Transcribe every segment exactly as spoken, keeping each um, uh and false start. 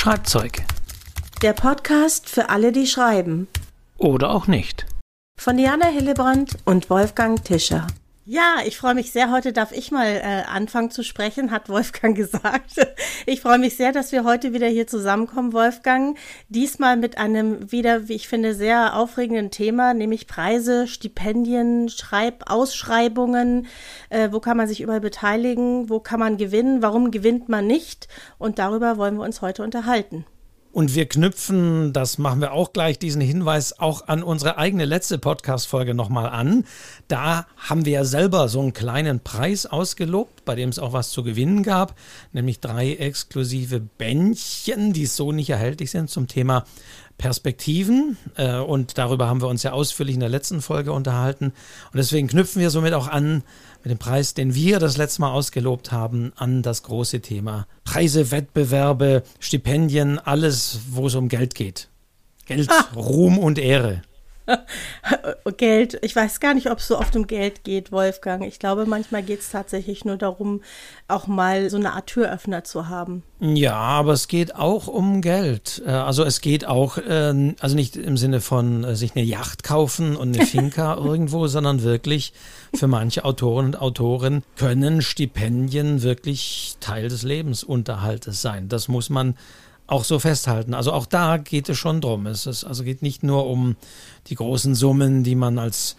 Schreibzeug. Der Podcast für alle, die schreiben. Oder auch nicht. Von Diana Hillebrand und Wolfgang Tischer. Ja, ich freue mich sehr. Heute darf ich mal äh, anfangen zu sprechen, hat Wolfgang gesagt. Ich freue mich sehr, dass wir heute wieder hier zusammenkommen, Wolfgang. Diesmal mit einem wieder, wie ich finde, sehr aufregenden Thema, nämlich Preise, Stipendien, Schreib-, Ausschreibungen. Äh, wo kann man sich überall beteiligen? Wo kann man gewinnen? Warum gewinnt man nicht? Und darüber wollen wir uns heute unterhalten. Und wir knüpfen, das machen wir auch gleich, diesen Hinweis auch an unsere eigene letzte Podcast-Folge nochmal an. Da haben wir ja selber so einen kleinen Preis ausgelobt, bei dem es auch was zu gewinnen gab, nämlich drei exklusive Bändchen, die so nicht erhältlich sind, zum Thema Perspektiven. Und darüber haben wir uns ja ausführlich in der letzten Folge unterhalten. Und deswegen knüpfen wir somit auch an mit dem Preis, den wir das letzte Mal ausgelobt haben, an das große Thema Preise, Wettbewerbe, Stipendien, alles, wo es um Geld geht. Geld, ah. Ruhm und Ehre. Geld, ich weiß gar nicht, ob es so oft um Geld geht, Wolfgang. Ich glaube, manchmal geht es tatsächlich nur darum, auch mal so eine Art Türöffner zu haben. Ja, aber es geht auch um Geld. Also es geht auch, also nicht im Sinne von sich eine Yacht kaufen und eine Finca irgendwo, sondern wirklich für manche Autoren und Autoren können Stipendien wirklich Teil des Lebensunterhaltes sein. Das muss man auch so festhalten. Also auch da geht es schon drum. Es ist, also geht nicht nur um die großen Summen, die man als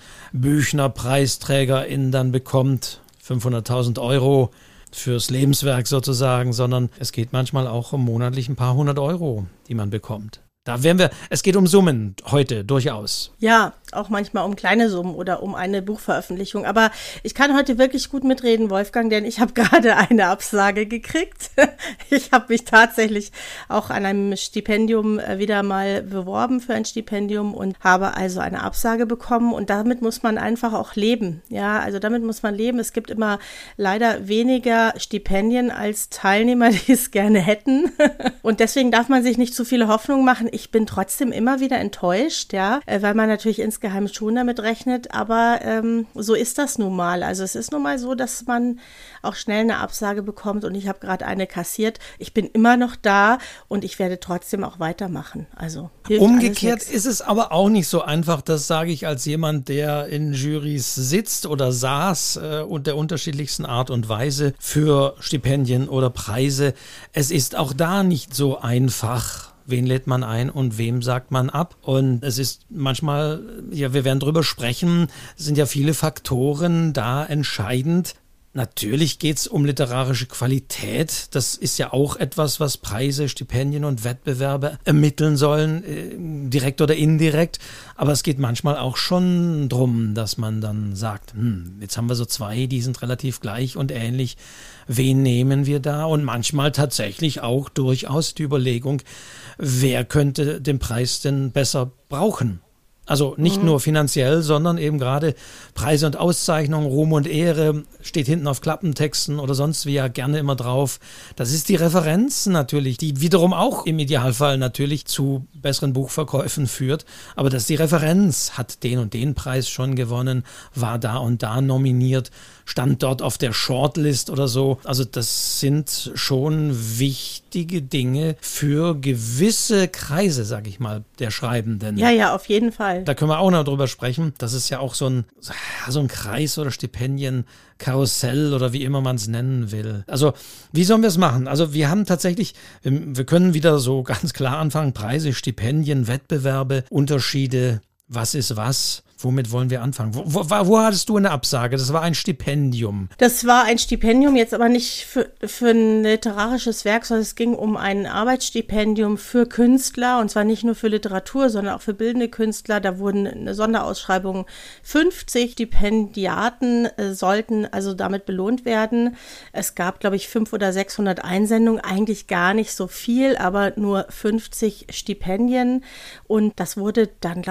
Büchner-Preisträgerin dann bekommt, fünfhunderttausend Euro fürs Lebenswerk sozusagen, sondern es geht manchmal auch um monatlich ein paar hundert Euro, die man bekommt. Da wären wir, es geht um Summen heute durchaus. Ja, auch manchmal um kleine Summen oder um eine Buchveröffentlichung. Aber ich kann heute wirklich gut mitreden, Wolfgang, denn ich habe gerade eine Absage gekriegt. Ich habe mich tatsächlich auch an einem Stipendium wieder mal beworben für ein Stipendium und habe also eine Absage bekommen. Und damit muss man einfach auch leben. Ja, also damit muss man leben. Es gibt immer leider weniger Stipendien als Teilnehmer, die es gerne hätten. Und deswegen darf man sich nicht zu viele Hoffnungen machen. Ich bin trotzdem immer wieder enttäuscht, ja, weil man natürlich insgeheim schon damit rechnet, aber ähm, so ist das nun mal. Also es ist nun mal so, dass man auch schnell eine Absage bekommt und ich habe gerade eine kassiert. Ich bin immer noch da und ich werde trotzdem auch weitermachen. Also umgekehrt ist es aber auch nicht so einfach, das sage ich als jemand, der in Jurys sitzt oder saß äh, und der unterschiedlichsten Art und Weise für Stipendien oder Preise. Es ist auch da nicht so einfach. Wen lädt man ein und wem sagt man ab? Und es ist manchmal, ja, wir werden drüber sprechen, es sind ja viele Faktoren da entscheidend. Natürlich geht es um literarische Qualität. Das ist ja auch etwas, was Preise, Stipendien und Wettbewerbe ermitteln sollen, äh, direkt oder indirekt. Aber es geht manchmal auch schon drum, dass man dann sagt, hm, jetzt haben wir so zwei, die sind relativ gleich und ähnlich. Wen nehmen wir da? Und manchmal tatsächlich auch durchaus die Überlegung, wer könnte den Preis denn besser brauchen? Also nicht mhm. nur finanziell, sondern eben gerade Preise und Auszeichnungen, Ruhm und Ehre, steht hinten auf Klappentexten oder sonst wie ja gerne immer drauf. Das ist die Referenz natürlich, die wiederum auch im Idealfall natürlich zu besseren Buchverkäufen führt. Aber das ist die Referenz, hat den und den Preis schon gewonnen, war da und da nominiert, stand dort auf der Shortlist oder so. Also das sind schon wichtige Dinge für gewisse Kreise, sag ich mal, der Schreibenden. Ja, ja, auf jeden Fall. Da können wir auch noch drüber sprechen. Das ist ja auch so ein, so ein Kreis oder Stipendien-Karussell oder wie immer man es nennen will. Also wie sollen wir es machen? Also wir haben tatsächlich, wir, wir können wieder so ganz klar anfangen. Preise, Stipendien, Wettbewerbe, Unterschiede, was ist was? Womit wollen wir anfangen? Wo, wo, wo hattest du eine Absage? Das war ein Stipendium. Das war ein Stipendium, jetzt aber nicht für, für ein literarisches Werk, sondern es ging um ein Arbeitsstipendium für Künstler und zwar nicht nur für Literatur, sondern auch für bildende Künstler. Da wurden eine Sonderausschreibung, fünfzig Stipendiaten äh, sollten also damit belohnt werden. Es gab, glaube ich, fünfhundert oder sechshundert Einsendungen, eigentlich gar nicht so viel, aber nur fünfzig Stipendien und das wurde dann, glaube ich, vom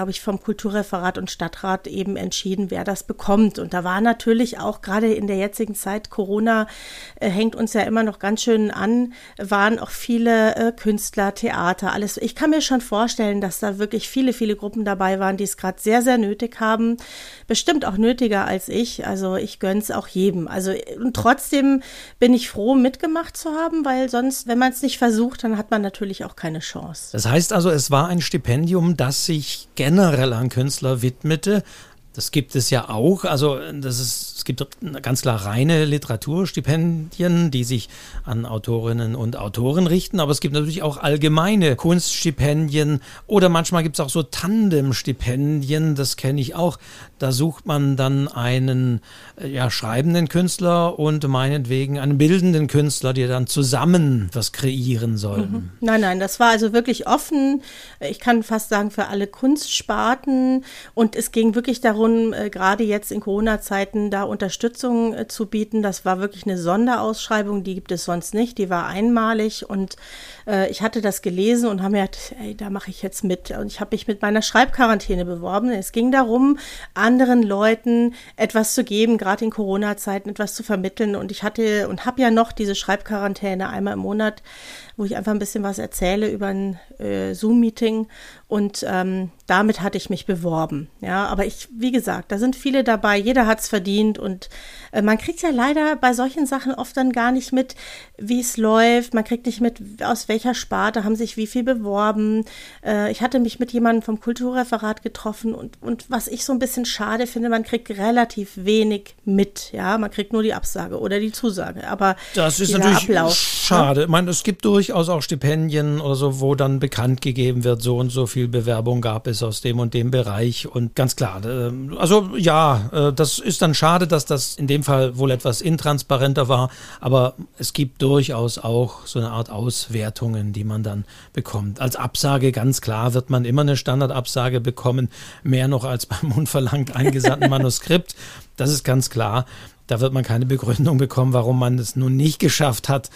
Kulturreferat und Stadtrat eben entschieden, wer das bekommt. Und da war natürlich auch gerade in der jetzigen Zeit, Corona äh, hängt uns ja immer noch ganz schön an, waren auch viele äh, Künstler, Theater, alles. Ich kann mir schon vorstellen, dass da wirklich viele, viele Gruppen dabei waren, die es gerade sehr, sehr nötig haben. Bestimmt auch nötiger als ich. Also ich gönn's auch jedem. Also und trotzdem bin ich froh, mitgemacht zu haben, weil sonst, wenn man es nicht versucht, dann hat man natürlich auch keine Chance. Das heißt also, es war ein Stipendium, das sich generell an Künstler widmete. Das gibt es ja auch. Also das ist, es gibt ganz klar reine Literaturstipendien, die sich an Autorinnen und Autoren richten. Aber es gibt natürlich auch allgemeine Kunststipendien oder manchmal gibt es auch so Tandemstipendien. Das kenne ich auch. Da sucht man dann einen ja, schreibenden Künstler und meinetwegen einen bildenden Künstler, die dann zusammen was kreieren sollen. Mhm. Nein, nein, das war also wirklich offen. Ich kann fast sagen für alle Kunstsparten. Und es ging wirklich darum, äh, gerade jetzt in Corona-Zeiten da Unterstützung äh, zu bieten. Das war wirklich eine Sonderausschreibung, die gibt es sonst nicht. Die war einmalig und äh, ich hatte das gelesen und habe mir gedacht, ey, da mache ich jetzt mit. Und ich habe mich mit meiner Schreibquarantäne beworben. Es ging darum, anderen Leuten etwas zu geben, gerade in Corona-Zeiten etwas zu vermitteln. Und ich hatte und habe ja noch diese Schreibquarantäne einmal im Monat, wo ich einfach ein bisschen was erzähle über ein äh, Zoom-Meeting. Und ähm, damit hatte ich mich beworben. Ja, aber ich, wie gesagt, da sind viele dabei, jeder hat's verdient. Und äh, man kriegt ja leider bei solchen Sachen oft dann gar nicht mit, wie es läuft. Man kriegt nicht mit, aus welcher Sparte haben sich wie viel beworben. Äh, ich hatte mich mit jemandem vom Kulturreferat getroffen und, und was ich so ein bisschen schade finde, man kriegt relativ wenig mit. Ja, man kriegt nur die Absage oder die Zusage. Aber das ist natürlich Ablauf, schade. Ja? Ich meine, es gibt durchaus auch Stipendien oder so, wo dann bekannt gegeben wird, so und so viel Bewerbung gab es aus dem und dem Bereich. Und ganz klar, also ja, das ist dann schade, dass das in dem Fall wohl etwas intransparenter war, aber es gibt durchaus auch so eine Art Auswertungen, die man dann bekommt. Als Absage, ganz klar, wird man immer eine Standardabsage bekommen, mehr noch als beim unverlangt eingesandten Manuskript. Das ist ganz klar. Da wird man keine Begründung bekommen, warum man es nun nicht geschafft hat.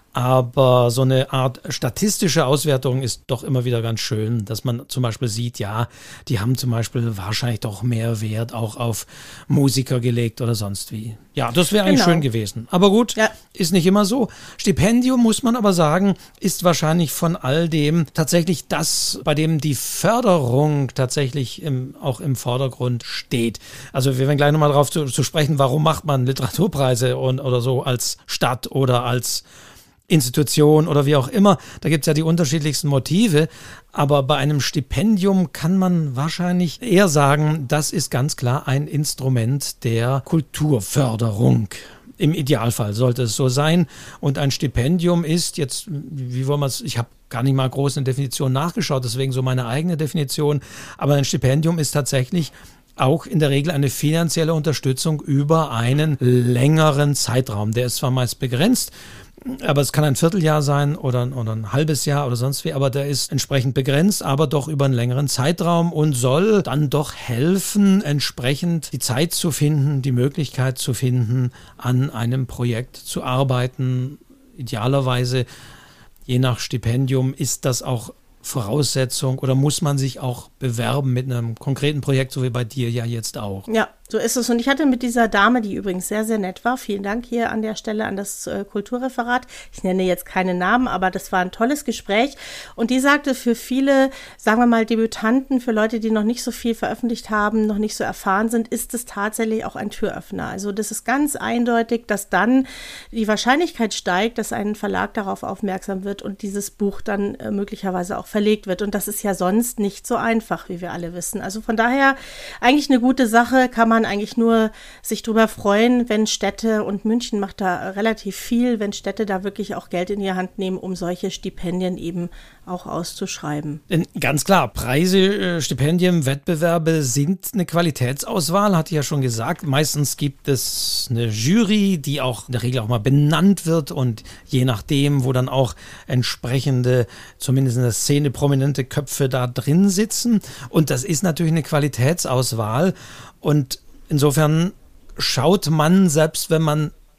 Aber so eine Art statistische Auswertung ist doch immer wieder ganz schön, dass man zum Beispiel sieht, ja, die haben zum Beispiel wahrscheinlich doch mehr Wert auch auf Musiker gelegt oder sonst wie. Ja, das wäre eigentlich genau. schön gewesen. Aber gut, ja. Ist nicht immer so. Stipendium, muss man aber sagen, ist wahrscheinlich von all dem tatsächlich das, bei dem die Förderung tatsächlich im, auch im Vordergrund steht. Also wir werden gleich nochmal darauf zu, zu sprechen, warum macht man Literaturpreise und, oder so als Stadt oder als Institution oder wie auch immer. Da gibt es ja die unterschiedlichsten Motive. Aber bei einem Stipendium kann man wahrscheinlich eher sagen, das ist ganz klar ein Instrument der Kulturförderung. Im Idealfall sollte es so sein. Und ein Stipendium ist jetzt, wie wollen wir es, ich habe gar nicht mal groß eine Definition nachgeschaut, deswegen so meine eigene Definition. Aber ein Stipendium ist tatsächlich auch in der Regel eine finanzielle Unterstützung über einen längeren Zeitraum. Der ist zwar meist begrenzt, aber es kann ein Vierteljahr sein oder, oder ein halbes Jahr oder sonst wie, aber der ist entsprechend begrenzt, aber doch über einen längeren Zeitraum und soll dann doch helfen, entsprechend die Zeit zu finden, die Möglichkeit zu finden, an einem Projekt zu arbeiten. Idealerweise, je nach Stipendium, ist das auch Voraussetzung oder muss man sich auch bewerben mit einem konkreten Projekt, so wie bei dir ja jetzt auch? Ja, so ist es. Und ich hatte mit dieser Dame, die übrigens sehr, sehr nett war, vielen Dank hier an der Stelle an das äh, Kulturreferat. Ich nenne jetzt keine Namen, aber das war ein tolles Gespräch. Und die sagte, für viele, sagen wir mal, Debütanten, für Leute, die noch nicht so viel veröffentlicht haben, noch nicht so erfahren sind, ist es tatsächlich auch ein Türöffner. Also das ist ganz eindeutig, dass dann die Wahrscheinlichkeit steigt, dass ein Verlag darauf aufmerksam wird und dieses Buch dann äh, möglicherweise auch verlegt wird. Und das ist ja sonst nicht so einfach, wie wir alle wissen. Also von daher eigentlich eine gute Sache, kann man eigentlich nur sich drüber freuen, wenn Städte, und München macht da relativ viel, wenn Städte da wirklich auch Geld in die Hand nehmen, um solche Stipendien eben auch auszuschreiben. Denn ganz klar, Preise, Stipendien, Wettbewerbe sind eine Qualitätsauswahl, hatte ich ja schon gesagt. Meistens gibt es eine Jury, die auch in der Regel auch mal benannt wird und je nachdem, wo dann auch entsprechende, zumindest in der Szene prominente Köpfe da drin sitzen. Und das ist natürlich eine Qualitätsauswahl und insofern schaut man, selbst wenn man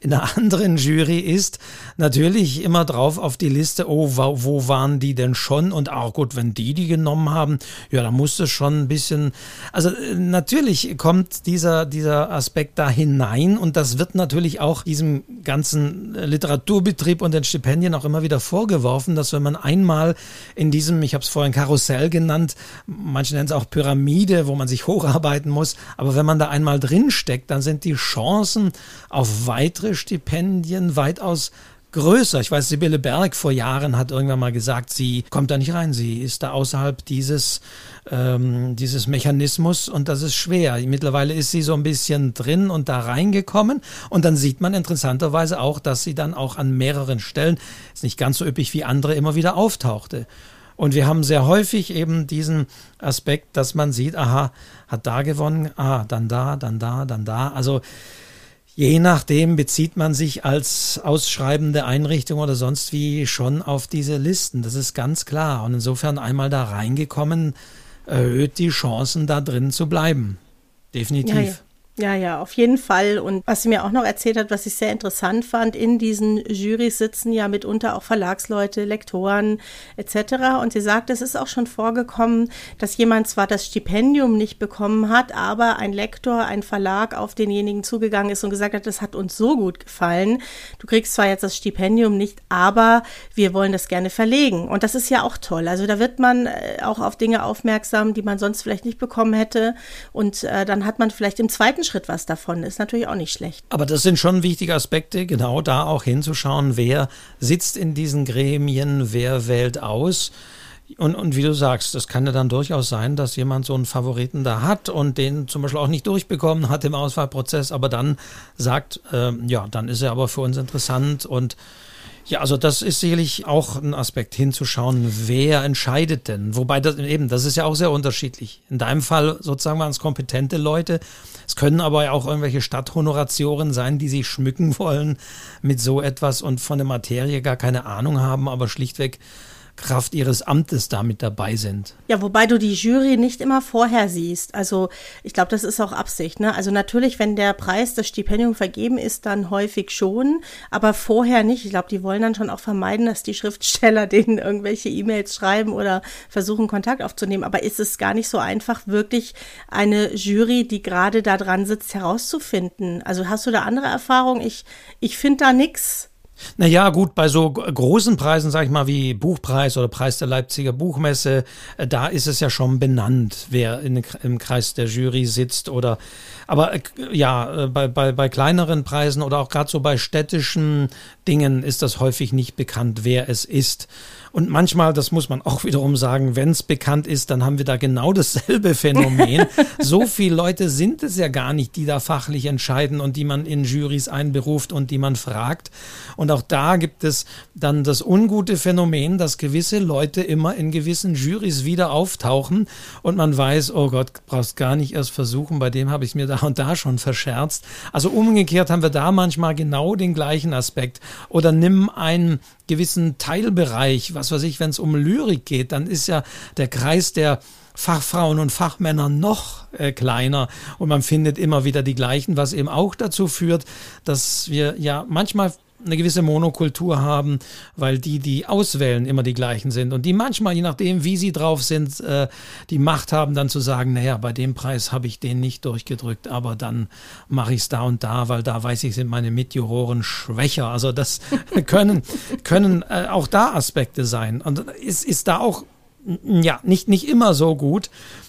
in einer anderen Jury ist, natürlich immer drauf auf die Liste, oh, wo, wo waren die denn schon? Und auch gut, wenn die die genommen haben, ja, da muss es schon ein bisschen, also natürlich kommt dieser, dieser Aspekt da hinein und das wird natürlich auch diesem ganzen Literaturbetrieb und den Stipendien auch immer wieder vorgeworfen, dass wenn man einmal in diesem, ich habe es vorhin Karussell genannt, manche nennen es auch Pyramide, wo man sich hocharbeiten muss, aber wenn man da einmal drin steckt, dann sind die Chancen auf weitere Stipendien weitaus größer. Ich weiß, Sibylle Berg vor Jahren hat irgendwann mal gesagt, sie kommt da nicht rein, sie ist da außerhalb dieses, ähm, dieses Mechanismus und das ist schwer. Mittlerweile ist sie so ein bisschen drin und da reingekommen und dann sieht man interessanterweise auch, dass sie dann auch an mehreren Stellen, ist nicht ganz so üppig wie andere, immer wieder auftauchte. Und wir haben sehr häufig eben diesen Aspekt, dass man sieht, aha, hat da gewonnen, ah, dann da, dann da, dann da. Also je nachdem bezieht man sich als ausschreibende Einrichtung oder sonst wie schon auf diese Listen. Das ist ganz klar. Und insofern einmal da reingekommen, erhöht die Chancen, da drin zu bleiben. Definitiv. Ja, ja. Ja, ja, auf jeden Fall. Und was sie mir auch noch erzählt hat, was ich sehr interessant fand, in diesen Jurys sitzen ja mitunter auch Verlagsleute, Lektoren et cetera. Und sie sagt, es ist auch schon vorgekommen, dass jemand zwar das Stipendium nicht bekommen hat, aber ein Lektor, ein Verlag auf denjenigen zugegangen ist und gesagt hat, das hat uns so gut gefallen. Du kriegst zwar jetzt das Stipendium nicht, aber wir wollen das gerne verlegen. Und das ist ja auch toll. Also da wird man auch auf Dinge aufmerksam, die man sonst vielleicht nicht bekommen hätte. Und äh, dann hat man vielleicht im zweiten Schritt was davon, ist natürlich auch nicht schlecht. Aber das sind schon wichtige Aspekte, genau da auch hinzuschauen, wer sitzt in diesen Gremien, wer wählt aus. Und, und wie du sagst, das kann ja dann durchaus sein, dass jemand so einen Favoriten da hat und den zum Beispiel auch nicht durchbekommen hat im Auswahlprozess, aber dann sagt, äh, ja, dann ist er aber für uns interessant und ja, also das ist sicherlich auch ein Aspekt, hinzuschauen, wer entscheidet denn. Wobei das eben, das ist ja auch sehr unterschiedlich. In deinem Fall sozusagen waren es kompetente Leute. Es können aber ja auch irgendwelche Stadthonoratioren sein, die sich schmücken wollen mit so etwas und von der Materie gar keine Ahnung haben, aber schlichtweg Kraft ihres Amtes damit dabei sind. Ja, wobei du die Jury nicht immer vorher siehst. Also ich glaube, das ist auch Absicht, ne? Also natürlich, wenn der Preis, das Stipendium vergeben ist, dann häufig schon, aber vorher nicht. Ich glaube, die wollen dann schon auch vermeiden, dass die Schriftsteller denen irgendwelche E-Mails schreiben oder versuchen, Kontakt aufzunehmen. Aber ist es gar nicht so einfach, wirklich eine Jury, die gerade da dran sitzt, herauszufinden? Also hast du da andere Erfahrungen? Ich, ich finde da nichts. Naja, gut, bei so großen Preisen, sag ich mal, wie Buchpreis oder Preis der Leipziger Buchmesse, da ist es ja schon benannt, wer in, im Kreis der Jury sitzt oder, aber ja, bei, bei, bei kleineren Preisen oder auch gerade so bei städtischen Dingen ist das häufig nicht bekannt, wer es ist. Und manchmal, das muss man auch wiederum sagen, wenn es bekannt ist, dann haben wir da genau dasselbe Phänomen. So viele Leute sind es ja gar nicht, die da fachlich entscheiden und die man in Jurys einberuft und die man fragt. Und auch da gibt es dann das ungute Phänomen, dass gewisse Leute immer in gewissen Jurys wieder auftauchen und man weiß, oh Gott, brauchst gar nicht erst versuchen, bei dem habe ich mir da und da schon verscherzt. Also umgekehrt haben wir da manchmal genau den gleichen Aspekt. Oder nimm einen gewissen Teilbereich, was weiß ich, wenn es um Lyrik geht, dann ist ja der Kreis der Fachfrauen und Fachmänner noch äh, kleiner und man findet immer wieder die gleichen, was eben auch dazu führt, dass wir ja manchmal eine gewisse Monokultur haben, weil die, die auswählen, immer die gleichen sind und die manchmal, je nachdem, wie sie drauf sind, äh, die Macht haben, dann zu sagen, naja, bei dem Preis habe ich den nicht durchgedrückt, aber dann mache ich es da und da, weil da weiß ich, sind meine Mitjuroren schwächer. Also das können, können äh, auch da Aspekte sein. Und ist, ist da auch ja nicht, nicht immer so gut,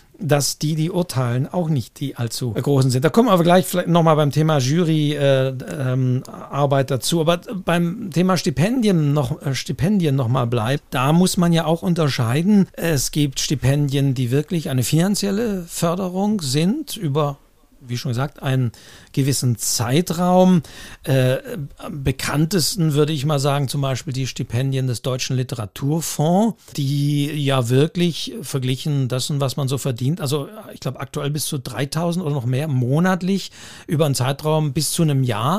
dass die, die urteilen, auch nicht die allzu großen sind. Da kommen wir aber gleich vielleicht nochmal beim Thema Juryarbeit äh, ähm, dazu. Aber beim Thema Stipendien noch, äh, Stipendien nochmal bleibt, da muss man ja auch unterscheiden. Es gibt Stipendien, die wirklich eine finanzielle Förderung sind über, wie schon gesagt, einen gewissen Zeitraum. Äh, am bekanntesten würde ich mal sagen, zum Beispiel die Stipendien des Deutschen Literaturfonds, die ja wirklich verglichen dessen, was man so verdient, also ich glaube aktuell bis zu dreitausend oder noch mehr monatlich über einen Zeitraum bis zu einem Jahr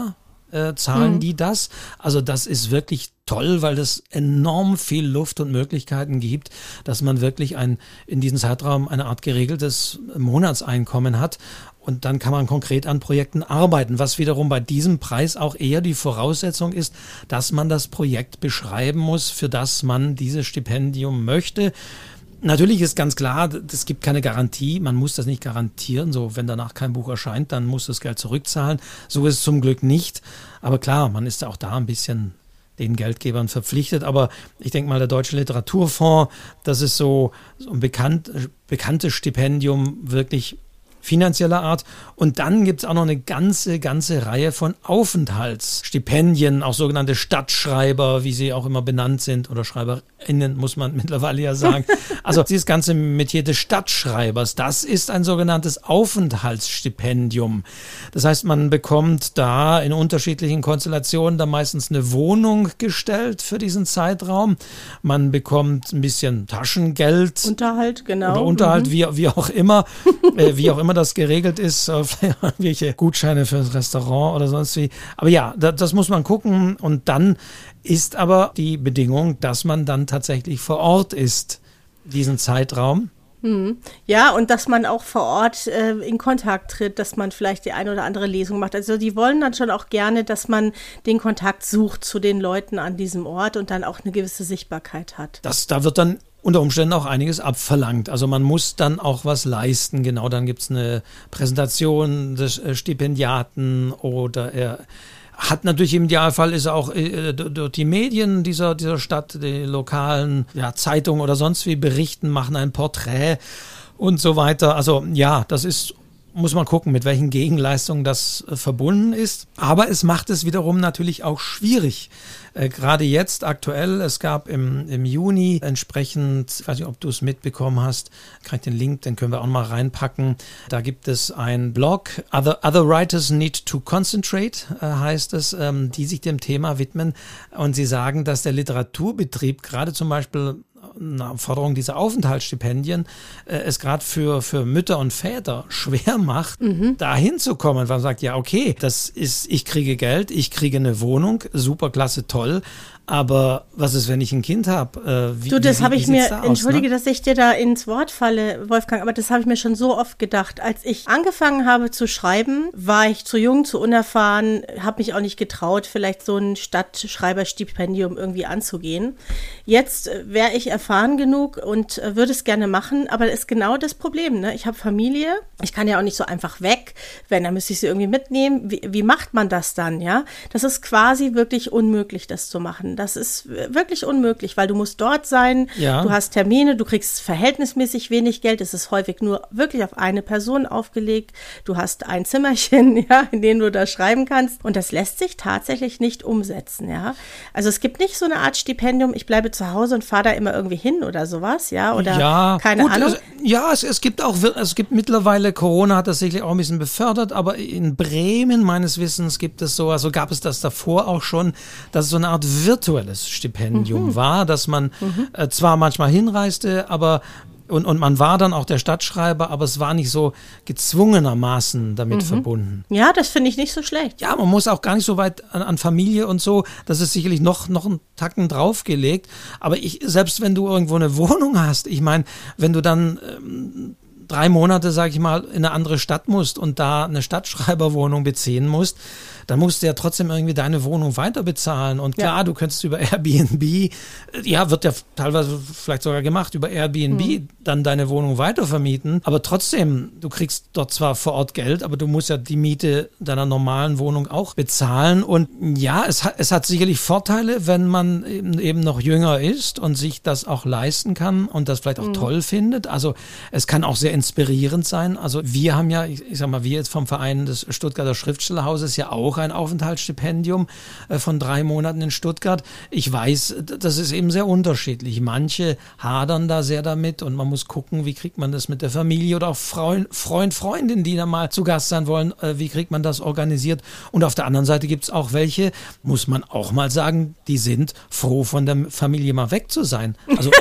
äh, zahlen Mhm. die das. Also das ist wirklich toll, weil das enorm viel Luft und Möglichkeiten gibt, dass man wirklich ein in diesem Zeitraum eine Art geregeltes Monatseinkommen hat. Und dann kann man konkret an Projekten arbeiten, was wiederum bei diesem Preis auch eher die Voraussetzung ist, dass man das Projekt beschreiben muss, für das man dieses Stipendium möchte. Natürlich ist ganz klar, es gibt keine Garantie, man muss das nicht garantieren, so wenn danach kein Buch erscheint, dann muss das Geld zurückzahlen. So ist es zum Glück nicht, aber klar, man ist auch da ein bisschen den Geldgebern verpflichtet, aber ich denke mal, der Deutsche Literaturfonds, das ist so, so ein bekannt, bekanntes Stipendium, wirklich finanzieller Art. Und dann gibt es auch noch eine ganze, ganze Reihe von Aufenthaltsstipendien, auch sogenannte Stadtschreiber, wie sie auch immer benannt sind, oder SchreiberInnen, muss man mittlerweile ja sagen. Also dieses ganze Metier des Stadtschreibers, das ist ein sogenanntes Aufenthaltsstipendium. Das heißt, man bekommt da in unterschiedlichen Konstellationen dann meistens eine Wohnung gestellt für diesen Zeitraum. Man bekommt ein bisschen Taschengeld. Unterhalt, genau. Oder Unterhalt, Mhm. wie, wie auch immer, äh, wie auch immer das geregelt ist, äh, vielleicht irgendwelche Gutscheine fürs Restaurant oder sonst wie. Aber ja, da, das muss man gucken. Und dann ist aber die Bedingung, dass man dann tatsächlich vor Ort ist, diesen Zeitraum. Mhm. Ja, und dass man auch vor Ort äh, in Kontakt tritt, dass man vielleicht die eine oder andere Lesung macht. Also die wollen dann schon auch gerne, dass man den Kontakt sucht zu den Leuten an diesem Ort und dann auch eine gewisse Sichtbarkeit hat. Das, da wird dann unter Umständen auch einiges abverlangt. Also man muss dann auch was leisten. Genau, dann gibt es eine Präsentation des äh, Stipendiaten oder er hat natürlich im Idealfall ist er auch äh, durch die Medien dieser, dieser Stadt, die lokalen ja, Zeitungen oder sonst wie berichten, machen ein Porträt und so weiter. Also ja, das ist, muss man gucken, mit welchen Gegenleistungen das äh, verbunden ist. Aber es macht es wiederum natürlich auch schwierig. Äh, gerade jetzt aktuell, es gab im, im Juni entsprechend, ich weiß nicht, ob du es mitbekommen hast, kann ich den Link, den können wir auch mal reinpacken. Da gibt es einen Blog, Other, Other Writers Need to Concentrate, äh, heißt es, ähm, die sich dem Thema widmen. Und sie sagen, dass der Literaturbetrieb gerade zum Beispiel eine Forderung dieser Aufenthaltsstipendien äh, es gerade für, für Mütter und Väter schwer macht, mhm. da hinzukommen. Weil man sagt, ja okay, das ist, ich kriege Geld, ich kriege eine Wohnung, super, klasse, toll. Aber was ist, wenn ich ein Kind habe? Äh, wie, du, das habe ich mir, da entschuldige, aus, ne? dass ich dir da ins Wort falle, Wolfgang, aber das habe ich mir schon so oft gedacht. Als ich angefangen habe zu schreiben, war ich zu jung, zu unerfahren, habe mich auch nicht getraut, vielleicht so ein Stadtschreiberstipendium irgendwie anzugehen. Jetzt äh, wäre ich erfahren genug und äh, würde es gerne machen, aber das ist genau das Problem, ne? Ich habe Familie, ich kann ja auch nicht so einfach weg, wenn, dann müsste ich sie irgendwie mitnehmen. Wie, wie macht man das dann, ja? Das ist quasi wirklich unmöglich, das zu machen. Das ist wirklich unmöglich, weil du musst dort sein, ja. Du hast Termine, du kriegst verhältnismäßig wenig Geld, es ist häufig nur wirklich auf eine Person aufgelegt, du hast ein Zimmerchen, ja, in dem du da schreiben kannst und das lässt sich tatsächlich nicht umsetzen, ja. Also es gibt nicht so eine Art Stipendium, ich bleibe zu Hause und fahre da immer irgendwie hin oder sowas, ja, oder ja, keine gut, Ahnung. Es, ja, es, es gibt auch, es gibt mittlerweile, Corona hat das sicherlich auch ein bisschen befördert, aber in Bremen meines Wissens gibt es so, also gab es das davor auch schon, dass es so eine Art virtuelles Stipendium mhm. war, dass man mhm. äh, zwar manchmal hinreiste, aber und, und man war dann auch der Stadtschreiber, aber es war nicht so gezwungenermaßen damit mhm. verbunden. Ja, das finde ich nicht so schlecht. Ja, man muss auch gar nicht so weit an, an Familie und so, das ist sicherlich noch, noch einen Tacken draufgelegt, aber ich, selbst wenn du irgendwo eine Wohnung hast, ich meine, wenn du dann ähm, drei Monate, sag ich mal, in eine andere Stadt musst und da eine Stadtschreiberwohnung beziehen musst, dann musst du ja trotzdem irgendwie deine Wohnung weiter bezahlen. Und klar, ja. du könntest über Airbnb, ja, wird ja teilweise vielleicht sogar gemacht, über Airbnb mhm. dann deine Wohnung weitervermieten. Aber trotzdem, du kriegst dort zwar vor Ort Geld, aber du musst ja die Miete deiner normalen Wohnung auch bezahlen. Und ja, es hat, es hat sicherlich Vorteile, wenn man eben, eben noch jünger ist und sich das auch leisten kann und das vielleicht auch mhm. toll findet. Also es kann auch sehr inspirierend sein. Also wir haben ja, ich, ich sag mal, wir jetzt vom Verein des Stuttgarter Schriftstellerhauses ja auch ein Aufenthaltsstipendium äh, von drei Monaten in Stuttgart. Ich weiß, das ist eben sehr unterschiedlich. Manche hadern da sehr damit und man muss gucken, wie kriegt man das mit der Familie oder auch Freund, Freund Freundin, die da mal zu Gast sein wollen, äh, wie kriegt man das organisiert? Und auf der anderen Seite gibt es auch welche, muss man auch mal sagen, die sind froh, von der Familie mal weg zu sein. Also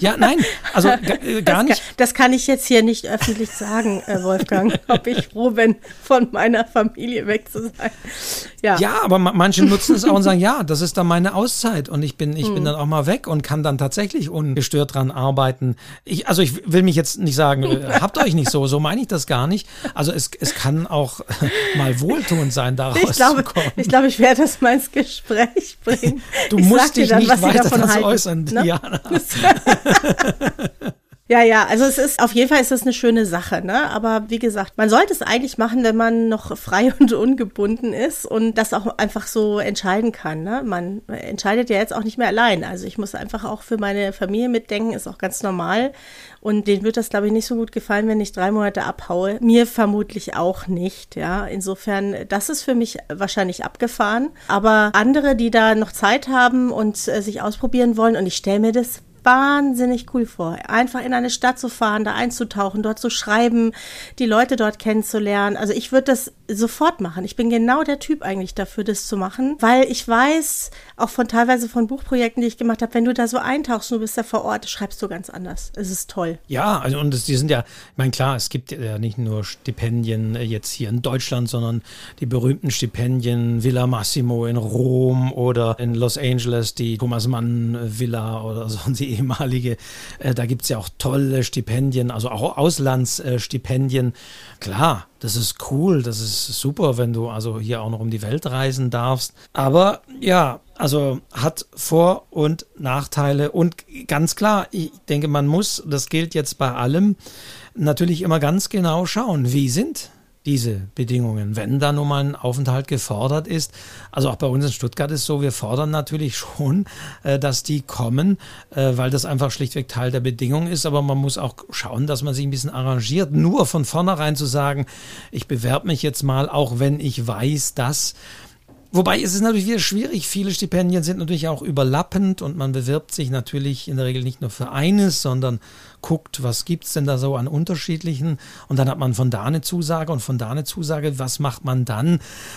Ja, nein, also g- gar nicht. Das kann, das kann ich jetzt hier nicht öffentlich sagen, äh, Wolfgang, ob ich froh bin, von meiner Familie weg zu sein. Ja, ja aber ma- manche nutzen es auch und sagen, ja, das ist dann meine Auszeit und ich bin, ich hm. bin dann auch mal weg und kann dann tatsächlich ungestört dran arbeiten. Ich, also ich will mich jetzt nicht sagen, äh, habt euch nicht so, so meine ich das gar nicht. Also es, es kann auch äh, mal wohltuend sein, daraus ich glaube, zu kommen. Ich glaube, ich werde das mal ins Gespräch bringen. Du ich musst dich dann, nicht weiter dazu äußern, ne? Diana. Ja, ja, also es ist, auf jeden Fall ist das eine schöne Sache, ne? Aber wie gesagt, man sollte es eigentlich machen, wenn man noch frei und ungebunden ist und das auch einfach so entscheiden kann, ne? Man entscheidet ja jetzt auch nicht mehr allein. Also ich muss einfach auch für meine Familie mitdenken, ist auch ganz normal. Und denen wird das, glaube ich, nicht so gut gefallen, wenn ich drei Monate abhaue. Mir vermutlich auch nicht, ja. Insofern, das ist für mich wahrscheinlich abgefahren. Aber andere, die da noch Zeit haben und äh, sich ausprobieren wollen, und ich stelle mir das wahnsinnig cool vor, einfach in eine Stadt zu fahren, da einzutauchen, dort zu schreiben, die Leute dort kennenzulernen. Also ich würde das sofort machen. Ich bin genau der Typ eigentlich dafür, das zu machen, weil ich weiß, auch von teilweise von Buchprojekten, die ich gemacht habe, wenn du da so eintauchst, du bist da vor Ort, schreibst du ganz anders. Es ist toll. Ja, also und das, die sind ja, ich meine, klar, es gibt ja nicht nur Stipendien jetzt hier in Deutschland, sondern die berühmten Stipendien Villa Massimo in Rom oder in Los Angeles, die Thomas Mann Villa oder so, die ehemalige, äh, da gibt es ja auch tolle Stipendien, also auch Auslandsstipendien. Klar, das ist cool, das ist super, wenn du also hier auch noch um die Welt reisen darfst. Aber ja, also hat Vor- und Nachteile und ganz klar, ich denke, man muss, das gilt jetzt bei allem, natürlich immer ganz genau schauen, wie sind diese Bedingungen, wenn da nun mal ein Aufenthalt gefordert ist. Also auch bei uns in Stuttgart ist so, wir fordern natürlich schon, äh, dass die kommen, äh, weil das einfach schlichtweg Teil der Bedingung ist, aber man muss auch schauen, dass man sich ein bisschen arrangiert. Nur von vornherein zu sagen, ich bewerbe mich jetzt mal, auch wenn ich weiß, dass... Wobei es ist natürlich wieder schwierig, viele Stipendien sind natürlich auch überlappend und man bewirbt sich natürlich in der Regel nicht nur für eines, sondern guckt, was gibt's denn da so an unterschiedlichen und dann hat man von da eine Zusage und von da eine Zusage, was macht man dann?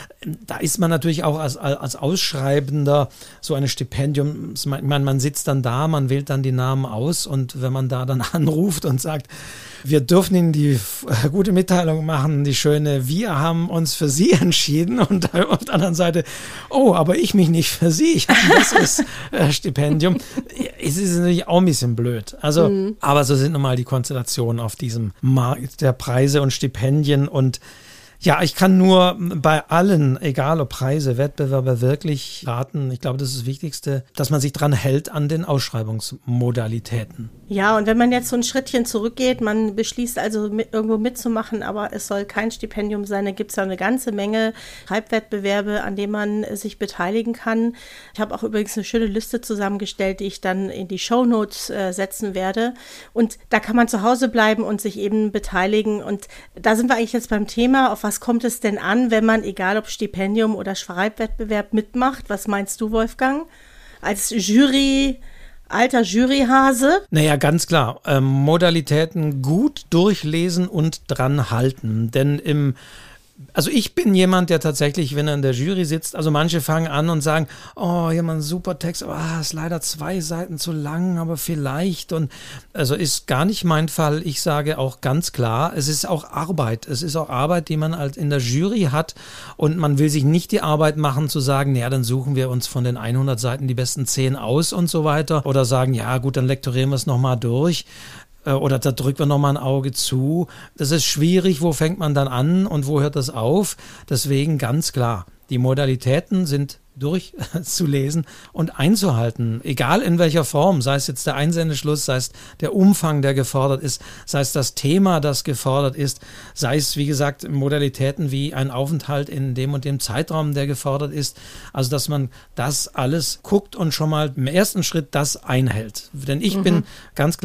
Da ist man natürlich auch als, als Ausschreibender so ein Stipendium, ich meine, man sitzt dann da, man wählt dann die Namen aus und wenn man da dann anruft und sagt, wir dürfen Ihnen die äh, gute Mitteilung machen, die schöne, wir haben uns für Sie entschieden und auf der anderen Seite, oh, aber ich mich nicht für Sie, ich habe ein besseres äh, Stipendium. Es ist natürlich auch ein bisschen blöd. Also, mhm. aber so sind nun mal die Konstellationen auf diesem Markt der Preise und Stipendien und ja, ich kann nur bei allen, egal ob Preise, Wettbewerbe, wirklich raten, ich glaube, das ist das Wichtigste, dass man sich dran hält an den Ausschreibungsmodalitäten. Ja, und wenn man jetzt so ein Schrittchen zurückgeht, man beschließt also mit, irgendwo mitzumachen, aber es soll kein Stipendium sein, da gibt es ja eine ganze Menge Schreibwettbewerbe, an denen man sich beteiligen kann. Ich habe auch übrigens eine schöne Liste zusammengestellt, die ich dann in die Shownotes äh, setzen werde. Und da kann man zu Hause bleiben und sich eben beteiligen. Und da sind wir eigentlich jetzt beim Thema, auf was kommt es denn an, wenn man, egal ob Stipendium oder Schreibwettbewerb, mitmacht? Was meinst du, Wolfgang? Als Jury... Alter Juryhase? Naja, ganz klar. Ähm, Modalitäten gut durchlesen und dran halten. Denn im Also ich bin jemand, der tatsächlich, wenn er in der Jury sitzt, also manche fangen an und sagen, oh, hier mal ein super Text, aber ah, ist leider zwei Seiten zu lang, aber vielleicht. Und also ist gar nicht mein Fall. Ich sage auch ganz klar, es ist auch Arbeit. Es ist auch Arbeit, die man halt in der Jury hat und man will sich nicht die Arbeit machen zu sagen, naja, dann suchen wir uns von den hundert Seiten die besten zehn aus und so weiter oder sagen, ja gut, dann lektorieren wir es nochmal durch. Oder da drückt man nochmal ein Auge zu. Das ist schwierig, wo fängt man dann an und wo hört das auf? Deswegen ganz klar, die Modalitäten sind durchzulesen und einzuhalten, egal in welcher Form, sei es jetzt der Einsendeschluss, sei es der Umfang, der gefordert ist, sei es das Thema, das gefordert ist, sei es, wie gesagt, Modalitäten wie ein Aufenthalt in dem und dem Zeitraum, der gefordert ist, also dass man das alles guckt und schon mal im ersten Schritt das einhält. Denn ich mhm. bin ganz klar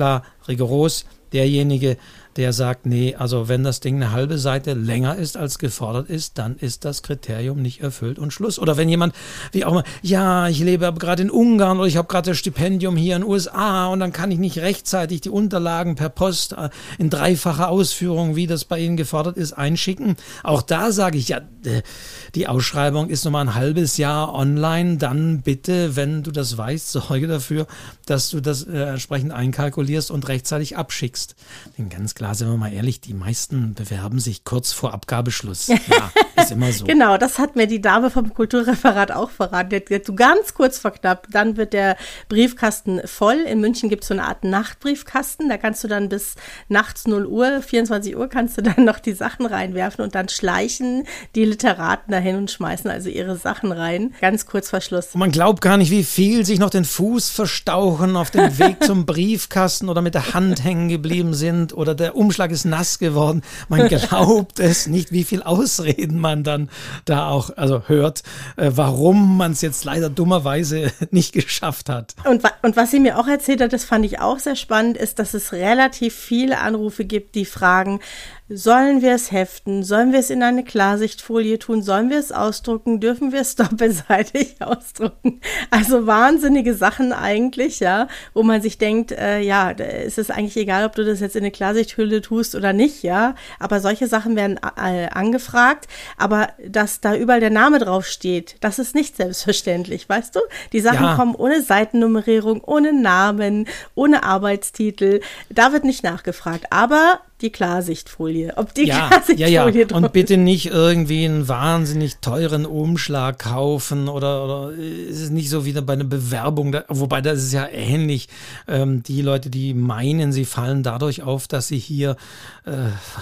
rigoros. Derjenige, der sagt, nee, also wenn das Ding eine halbe Seite länger ist, als gefordert ist, dann ist das Kriterium nicht erfüllt und Schluss. Oder wenn jemand, wie auch immer, ja, ich lebe aber gerade in Ungarn oder ich habe gerade das Stipendium hier in den U S A und dann kann ich nicht rechtzeitig die Unterlagen per Post in dreifacher Ausführung, wie das bei Ihnen gefordert ist, einschicken. Auch da sage ich, ja, die Ausschreibung ist nochmal ein halbes Jahr online, dann bitte, wenn du das weißt, sorge dafür, dass du das äh, entsprechend einkalkulierst und rechtzeitig abschickst. Denn ganz klar, sind wir mal ehrlich, die meisten bewerben sich kurz vor Abgabeschluss. Ja, ist immer so. Genau, das hat mir die Dame vom Kulturreferat auch verraten. Die hat gesagt, so ganz kurz vor knapp, dann wird der Briefkasten voll. In München gibt es so eine Art Nachtbriefkasten, da kannst du dann bis nachts null Uhr, vierundzwanzig Uhr kannst du dann noch die Sachen reinwerfen und dann schleichen die Literaten dahin und schmeißen also ihre Sachen rein. Ganz kurz vor Schluss. Man glaubt gar nicht, wie viel sich noch den Fuß verstauchen auf dem Weg zum Briefkasten oder mit der Hand hängen geblieben sind oder der Umschlag ist nass geworden. Man glaubt es nicht, wie viel Ausreden man dann da auch also hört, äh, warum man es jetzt leider dummerweise nicht geschafft hat. Und, wa- und was sie mir auch erzählt hat, das fand ich auch sehr spannend, ist, dass es relativ viele Anrufe gibt, die fragen, sollen wir es heften? Sollen wir es in eine Klarsichtfolie tun? Sollen wir es ausdrucken? Dürfen wir es doppelseitig ausdrucken? Also wahnsinnige Sachen eigentlich, ja, wo man sich denkt, äh, ja, es ist eigentlich egal, ob du das jetzt in eine Klarsichthülle tust oder nicht, ja, aber solche Sachen werden äh, angefragt, aber dass da überall der Name draufsteht, das ist nicht selbstverständlich, weißt du? Die Sachen ja. kommen ohne Seitennummerierung, ohne Namen, ohne Arbeitstitel, da wird nicht nachgefragt, aber die Klarsichtfolie. Ob die ja, Klarsichtfolie ja, ja. drauf Und bitte nicht irgendwie einen wahnsinnig teuren Umschlag kaufen oder, oder ist es nicht so wie bei einer Bewerbung, da, wobei das ist ja ähnlich. Ähm, die Leute, die meinen, sie fallen dadurch auf, dass sie hier äh,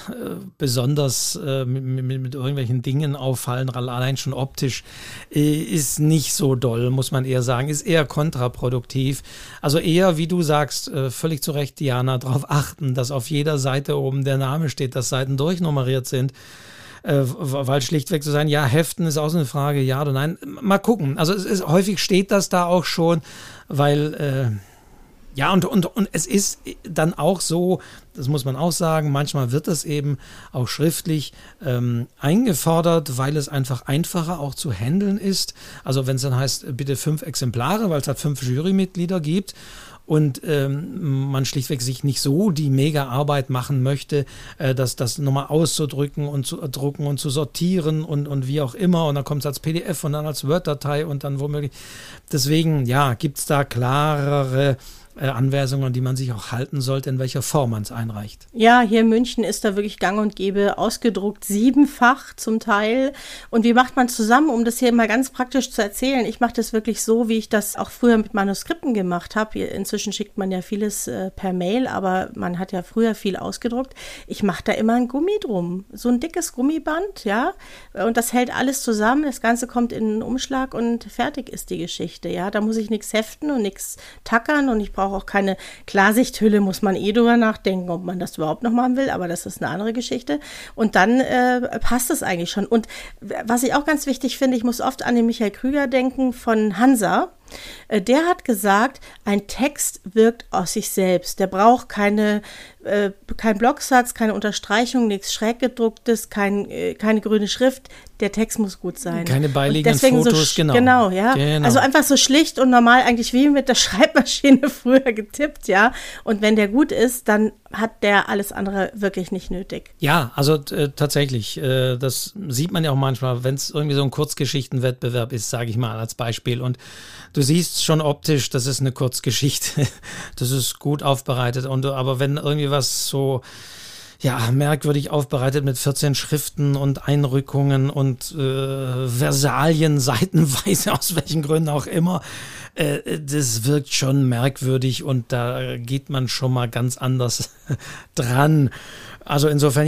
besonders äh, mit, mit, mit irgendwelchen Dingen auffallen, allein schon optisch, äh, ist nicht so doll, muss man eher sagen, ist eher kontraproduktiv. Also eher, wie du sagst, äh, völlig zu Recht, Diana, darauf achten, dass auf jeder Seite oben der Name steht, dass Seiten durchnummeriert sind, äh, weil schlichtweg zu sein, ja, heften ist auch so eine Frage, ja oder nein. Mal gucken. Also es ist, häufig steht das da auch schon, weil äh, ja, und, und, und es ist dann auch so, das muss man auch sagen, manchmal wird das eben auch schriftlich ähm, eingefordert, weil es einfach einfacher auch zu handeln ist. Also wenn es dann heißt, bitte fünf Exemplare, weil es halt fünf Jurymitglieder gibt, und ähm, man schlichtweg sich nicht so die Mega-Arbeit machen möchte, äh, das, das nochmal auszudrücken und zu drucken und zu sortieren und, und wie auch immer. Und dann kommt es als P D F und dann als Word-Datei und dann womöglich. Deswegen, ja, gibt es da klarere äh, Anweisungen, an die man sich auch halten sollte, in welcher Form man es einreicht. Ja, hier in München ist da wirklich gang und gäbe, ausgedruckt, siebenfach zum Teil. Und wie macht man zusammen, um das hier mal ganz praktisch zu erzählen? Ich mache das wirklich so, wie ich das auch früher mit Manuskripten gemacht habe. Inzwischen schickt man ja vieles äh, per Mail, aber man hat ja früher viel ausgedruckt. Ich mache da immer ein Gummi drum, so ein dickes Gummiband, ja, und das hält alles zusammen. Das Ganze kommt in einen Umschlag und fertig ist die Geschichte, ja. Da muss ich nichts heften und nichts tackern und ich brauche auch keine Klarsichthülle, muss man eh drüber nachdenken, ob man das überhaupt noch machen will, aber das ist eine andere Geschichte. Und dann äh, passt es eigentlich schon. Und was ich auch ganz wichtig finde, ich muss oft an den Michael Krüger denken von Hansa. Der hat gesagt, ein Text wirkt aus sich selbst. Der braucht keine, äh, kein Blocksatz, keine Unterstreichung, nichts Schräggedrucktes, kein, äh, keine grüne Schrift. Der Text muss gut sein. Keine beiliegenden Fotos, so, genau. Genau, ja. Genau. Also einfach so schlicht und normal, eigentlich wie mit der Schreibmaschine früher getippt, ja. Und wenn der gut ist, dann hat der alles andere wirklich nicht nötig. Ja, also äh, tatsächlich, äh, das sieht man ja auch manchmal, wenn es irgendwie so ein Kurzgeschichtenwettbewerb ist, sage ich mal als Beispiel. Und du siehst schon optisch, das ist eine Kurzgeschichte, das ist gut aufbereitet. Und, aber wenn irgendwie was so ja, merkwürdig aufbereitet mit vierzehn Schriften und Einrückungen und äh, Versalien seitenweise, aus welchen Gründen auch immer, äh, das wirkt schon merkwürdig und da geht man schon mal ganz anders dran. Also insofern ja.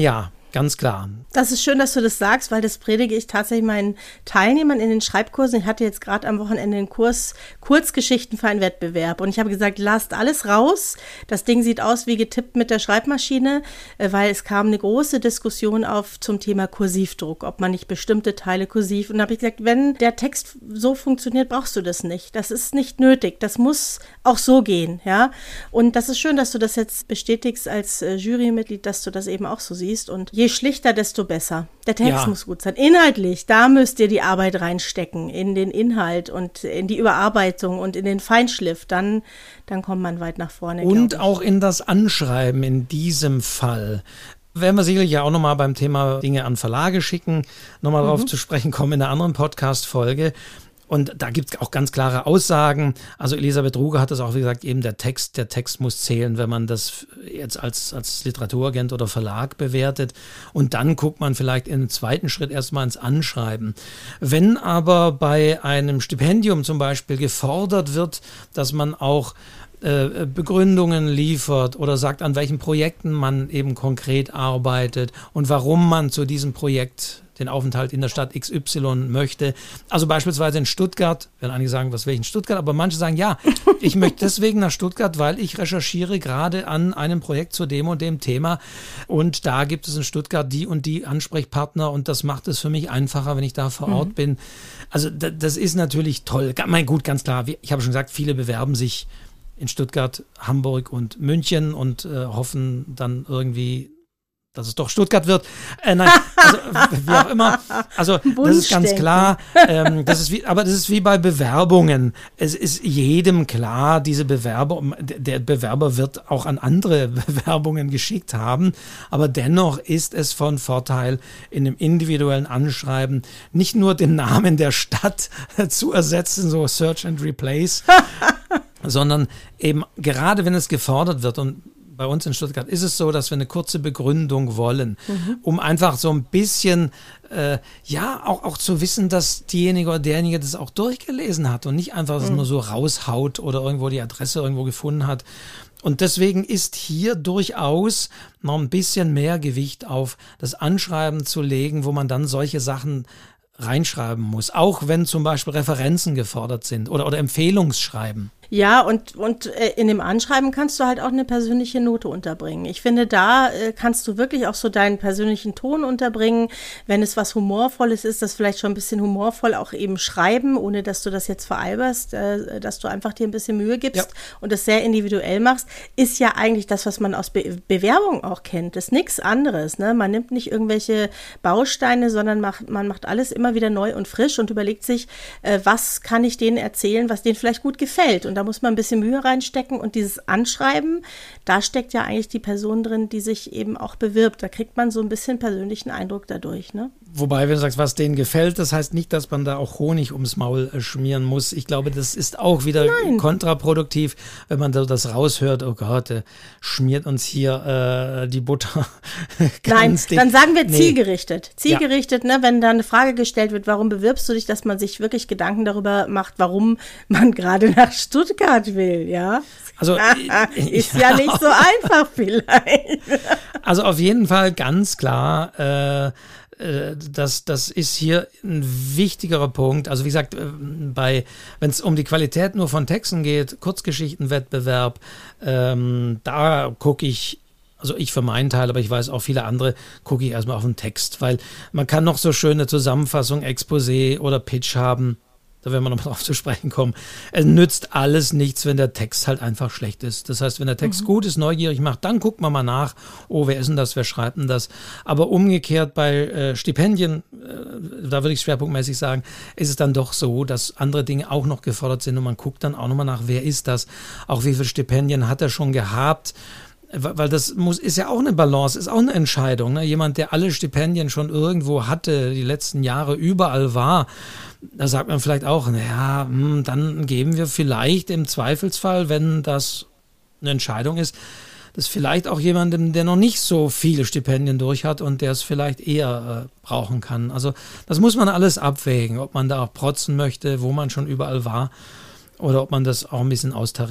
Ganz klar. Das ist schön, dass du das sagst, weil das predige ich tatsächlich meinen Teilnehmern in den Schreibkursen. Ich hatte jetzt gerade am Wochenende einen Kurs Kurzgeschichten für einen Wettbewerb und ich habe gesagt, lasst alles raus. Das Ding sieht aus wie getippt mit der Schreibmaschine, weil es kam eine große Diskussion auf zum Thema Kursivdruck, ob man nicht bestimmte Teile kursiv. Und da habe ich gesagt, wenn der Text so funktioniert, brauchst du das nicht. Das ist nicht nötig. Das muss auch so gehen, ja. Und das ist schön, dass du das jetzt bestätigst als äh, Jurymitglied, dass du das eben auch so siehst. Und je schlichter, desto besser. Der Text ja. muss gut sein. Inhaltlich, da müsst ihr die Arbeit reinstecken, in den Inhalt und in die Überarbeitung und in den Feinschliff. Dann, dann kommt man weit nach vorne. Und auch in das Anschreiben in diesem Fall. Werden wir sicherlich ja auch nochmal beim Thema Dinge an Verlage schicken, nochmal mhm. drauf zu sprechen kommen in einer anderen Podcast-Folge. Und da gibt es auch ganz klare Aussagen. Also Elisabeth Ruger hat das auch, wie gesagt, eben der Text, der Text muss zählen, wenn man das jetzt als, als Literaturagent oder Verlag bewertet. Und dann guckt man vielleicht im zweiten Schritt erstmal ins Anschreiben. Wenn aber bei einem Stipendium zum Beispiel gefordert wird, dass man auch äh, Begründungen liefert oder sagt, an welchen Projekten man eben konkret arbeitet und warum man zu diesem Projekt den Aufenthalt in der Stadt X Y möchte. Also beispielsweise in Stuttgart, wenn einige sagen, was will ich in Stuttgart, aber manche sagen, ja, ich möchte deswegen nach Stuttgart, weil ich recherchiere gerade an einem Projekt zu dem und dem Thema und da gibt es in Stuttgart die und die Ansprechpartner und das macht es für mich einfacher, wenn ich da vor Ort mhm. bin. Also d- das ist natürlich toll. Mein gut, ganz klar, ich habe schon gesagt, viele bewerben sich in Stuttgart, Hamburg und München und äh, hoffen dann irgendwie, dass es doch Stuttgart wird. Äh, nein, also wie auch immer. Also das ist ganz klar. Ähm, das ist wie, aber das ist wie bei Bewerbungen. Es ist jedem klar, diese Bewerber, der Bewerber wird auch an andere Bewerbungen geschickt haben. Aber dennoch ist es von Vorteil, in einem individuellen Anschreiben nicht nur den Namen der Stadt zu ersetzen, so Search and Replace, sondern eben gerade wenn es gefordert wird und bei uns in Stuttgart ist es so, dass wir eine kurze Begründung wollen, mhm. um einfach so ein bisschen, äh, ja, auch, auch zu wissen, dass diejenige oder derjenige das auch durchgelesen hat und nicht einfach das mhm. nur so raushaut oder irgendwo die Adresse irgendwo gefunden hat. Und deswegen ist hier durchaus noch ein bisschen mehr Gewicht auf das Anschreiben zu legen, wo man dann solche Sachen reinschreiben muss, auch wenn zum Beispiel Referenzen gefordert sind oder, oder Empfehlungsschreiben. Ja, und, und äh, in dem Anschreiben kannst du halt auch eine persönliche Note unterbringen. Ich finde, da äh, kannst du wirklich auch so deinen persönlichen Ton unterbringen. Wenn es was Humorvolles ist, das vielleicht schon ein bisschen humorvoll auch eben schreiben, ohne dass du das jetzt veralberst, äh, dass du einfach dir ein bisschen Mühe gibst ja. und das sehr individuell machst, ist ja eigentlich das, was man aus Be- Bewerbung auch kennt. Das ist nichts anderes, ne? Man nimmt nicht irgendwelche Bausteine, sondern macht, man macht alles immer wieder neu und frisch und überlegt sich, äh, was kann ich denen erzählen, was denen vielleicht gut gefällt. Und da muss man ein bisschen Mühe reinstecken und dieses Anschreiben, da steckt ja eigentlich die Person drin, die sich eben auch bewirbt. Da kriegt man so ein bisschen persönlichen Eindruck dadurch, ne? Wobei, wenn du sagst, was denen gefällt, das heißt nicht, dass man da auch Honig ums Maul äh, schmieren muss. Ich glaube, das ist auch wieder Nein. kontraproduktiv, wenn man da das raushört, oh Gott, der schmiert uns hier äh, die Butter. Nein, dick. Dann sagen wir nee. zielgerichtet. Zielgerichtet, ja. ne, wenn da eine Frage gestellt wird, warum bewirbst du dich, dass man sich wirklich Gedanken darüber macht, warum man gerade nach Stuttgart will, ja? Also ist ja, ja nicht so einfach vielleicht. Also auf jeden Fall ganz klar, äh, Das, das ist hier ein wichtigerer Punkt. Also wie gesagt, bei, wenn es um die Qualität nur von Texten geht, Kurzgeschichtenwettbewerb, ähm, da gucke ich, also ich für meinen Teil, aber ich weiß auch viele andere, gucke ich erstmal auf den Text, weil man kann noch so schöne Zusammenfassung, Exposé oder Pitch haben. Da werden wir noch mal drauf zu sprechen kommen. Es nützt alles nichts, wenn der Text halt einfach schlecht ist. Das heißt, wenn der Text mhm. gut ist, neugierig macht, dann guckt man mal nach, oh, wer ist denn das, wer schreibt denn das? Aber umgekehrt bei äh, Stipendien, äh, da würde ich schwerpunktmäßig sagen, ist es dann doch so, dass andere Dinge auch noch gefordert sind und man guckt dann auch nochmal nach, wer ist das? Auch wie viele Stipendien hat er schon gehabt? Weil das muss, ist ja auch eine Balance, ist auch eine Entscheidung. Ne? Jemand, der alle Stipendien schon irgendwo hatte, die letzten Jahre überall war, da sagt man vielleicht auch, naja, dann geben wir vielleicht im Zweifelsfall, wenn das eine Entscheidung ist, das vielleicht auch jemandem, der noch nicht so viele Stipendien durch hat und der es vielleicht eher äh, brauchen kann. Also das muss man alles abwägen, ob man da auch protzen möchte, wo man schon überall war oder ob man das auch ein bisschen austariert.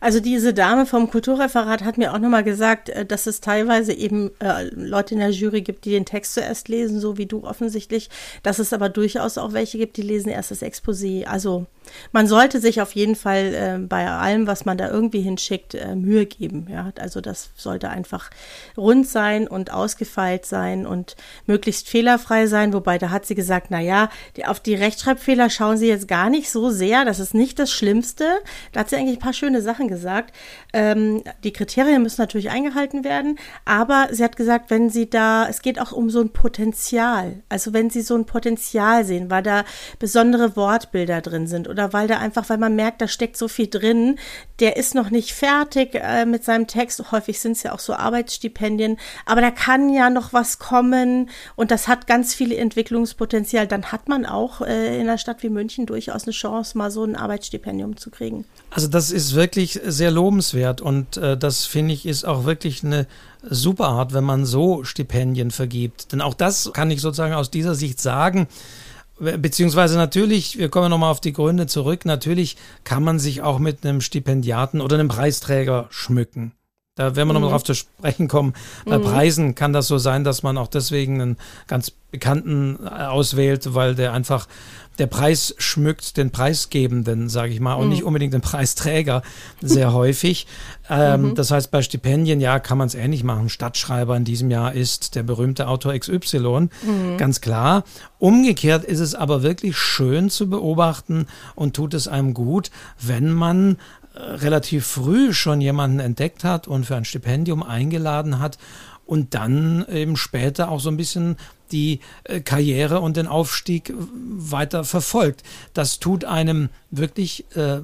Also diese Dame vom Kulturreferat hat mir auch nochmal gesagt, dass es teilweise eben äh, Leute in der Jury gibt, die den Text zuerst lesen, so wie du offensichtlich, dass es aber durchaus auch welche gibt, die lesen erst das Exposé. Also man sollte sich auf jeden Fall äh, bei allem, was man da irgendwie hinschickt, äh, Mühe geben. Ja? Also das sollte einfach rund sein und ausgefeilt sein und möglichst fehlerfrei sein. Wobei, da hat sie gesagt, na ja, die, auf die Rechtschreibfehler schauen sie jetzt gar nicht so sehr. Das ist nicht das Schlimmste. Da hat sie eigentlich ein paar schöne Sachen gesagt. Ähm, die Kriterien müssen natürlich eingehalten werden, aber sie hat gesagt, wenn sie da, es geht auch um so ein Potenzial, also wenn sie so ein Potenzial sehen, weil da besondere Wortbilder drin sind oder weil da einfach, weil man merkt, da steckt so viel drin, der ist noch nicht fertig äh, mit seinem Text, häufig sind es ja auch so Arbeitsstipendien, aber da kann ja noch was kommen und das hat ganz viel Entwicklungspotenzial, dann hat man auch äh, in einer Stadt wie München durchaus eine Chance, mal so ein Arbeitsstipendium zu kriegen. Also das ist wirklich sehr lobenswert und äh, das finde ich ist auch wirklich eine super Art, wenn man so Stipendien vergibt. Denn auch das kann ich sozusagen aus dieser Sicht sagen, beziehungsweise natürlich, wir kommen nochmal auf die Gründe zurück, natürlich kann man sich auch mit einem Stipendiaten oder einem Preisträger schmücken. Da werden wir mhm. nochmal drauf zu sprechen kommen. Bei mhm. Preisen kann das so sein, dass man auch deswegen einen ganz Bekannten auswählt, weil der einfach, der Preis schmückt den Preisgebenden, sage ich mal, und mhm. nicht unbedingt den Preisträger sehr häufig. Ähm, mhm. Das heißt, bei Stipendien, ja, kann man es ähnlich machen. Stadtschreiber in diesem Jahr ist der berühmte Autor X Y, mhm. ganz klar. Umgekehrt ist es aber wirklich schön zu beobachten und tut es einem gut, wenn man relativ früh schon jemanden entdeckt hat und für ein Stipendium eingeladen hat und dann eben später auch so ein bisschen die Karriere und den Aufstieg weiter verfolgt. Das tut einem wirklich äh,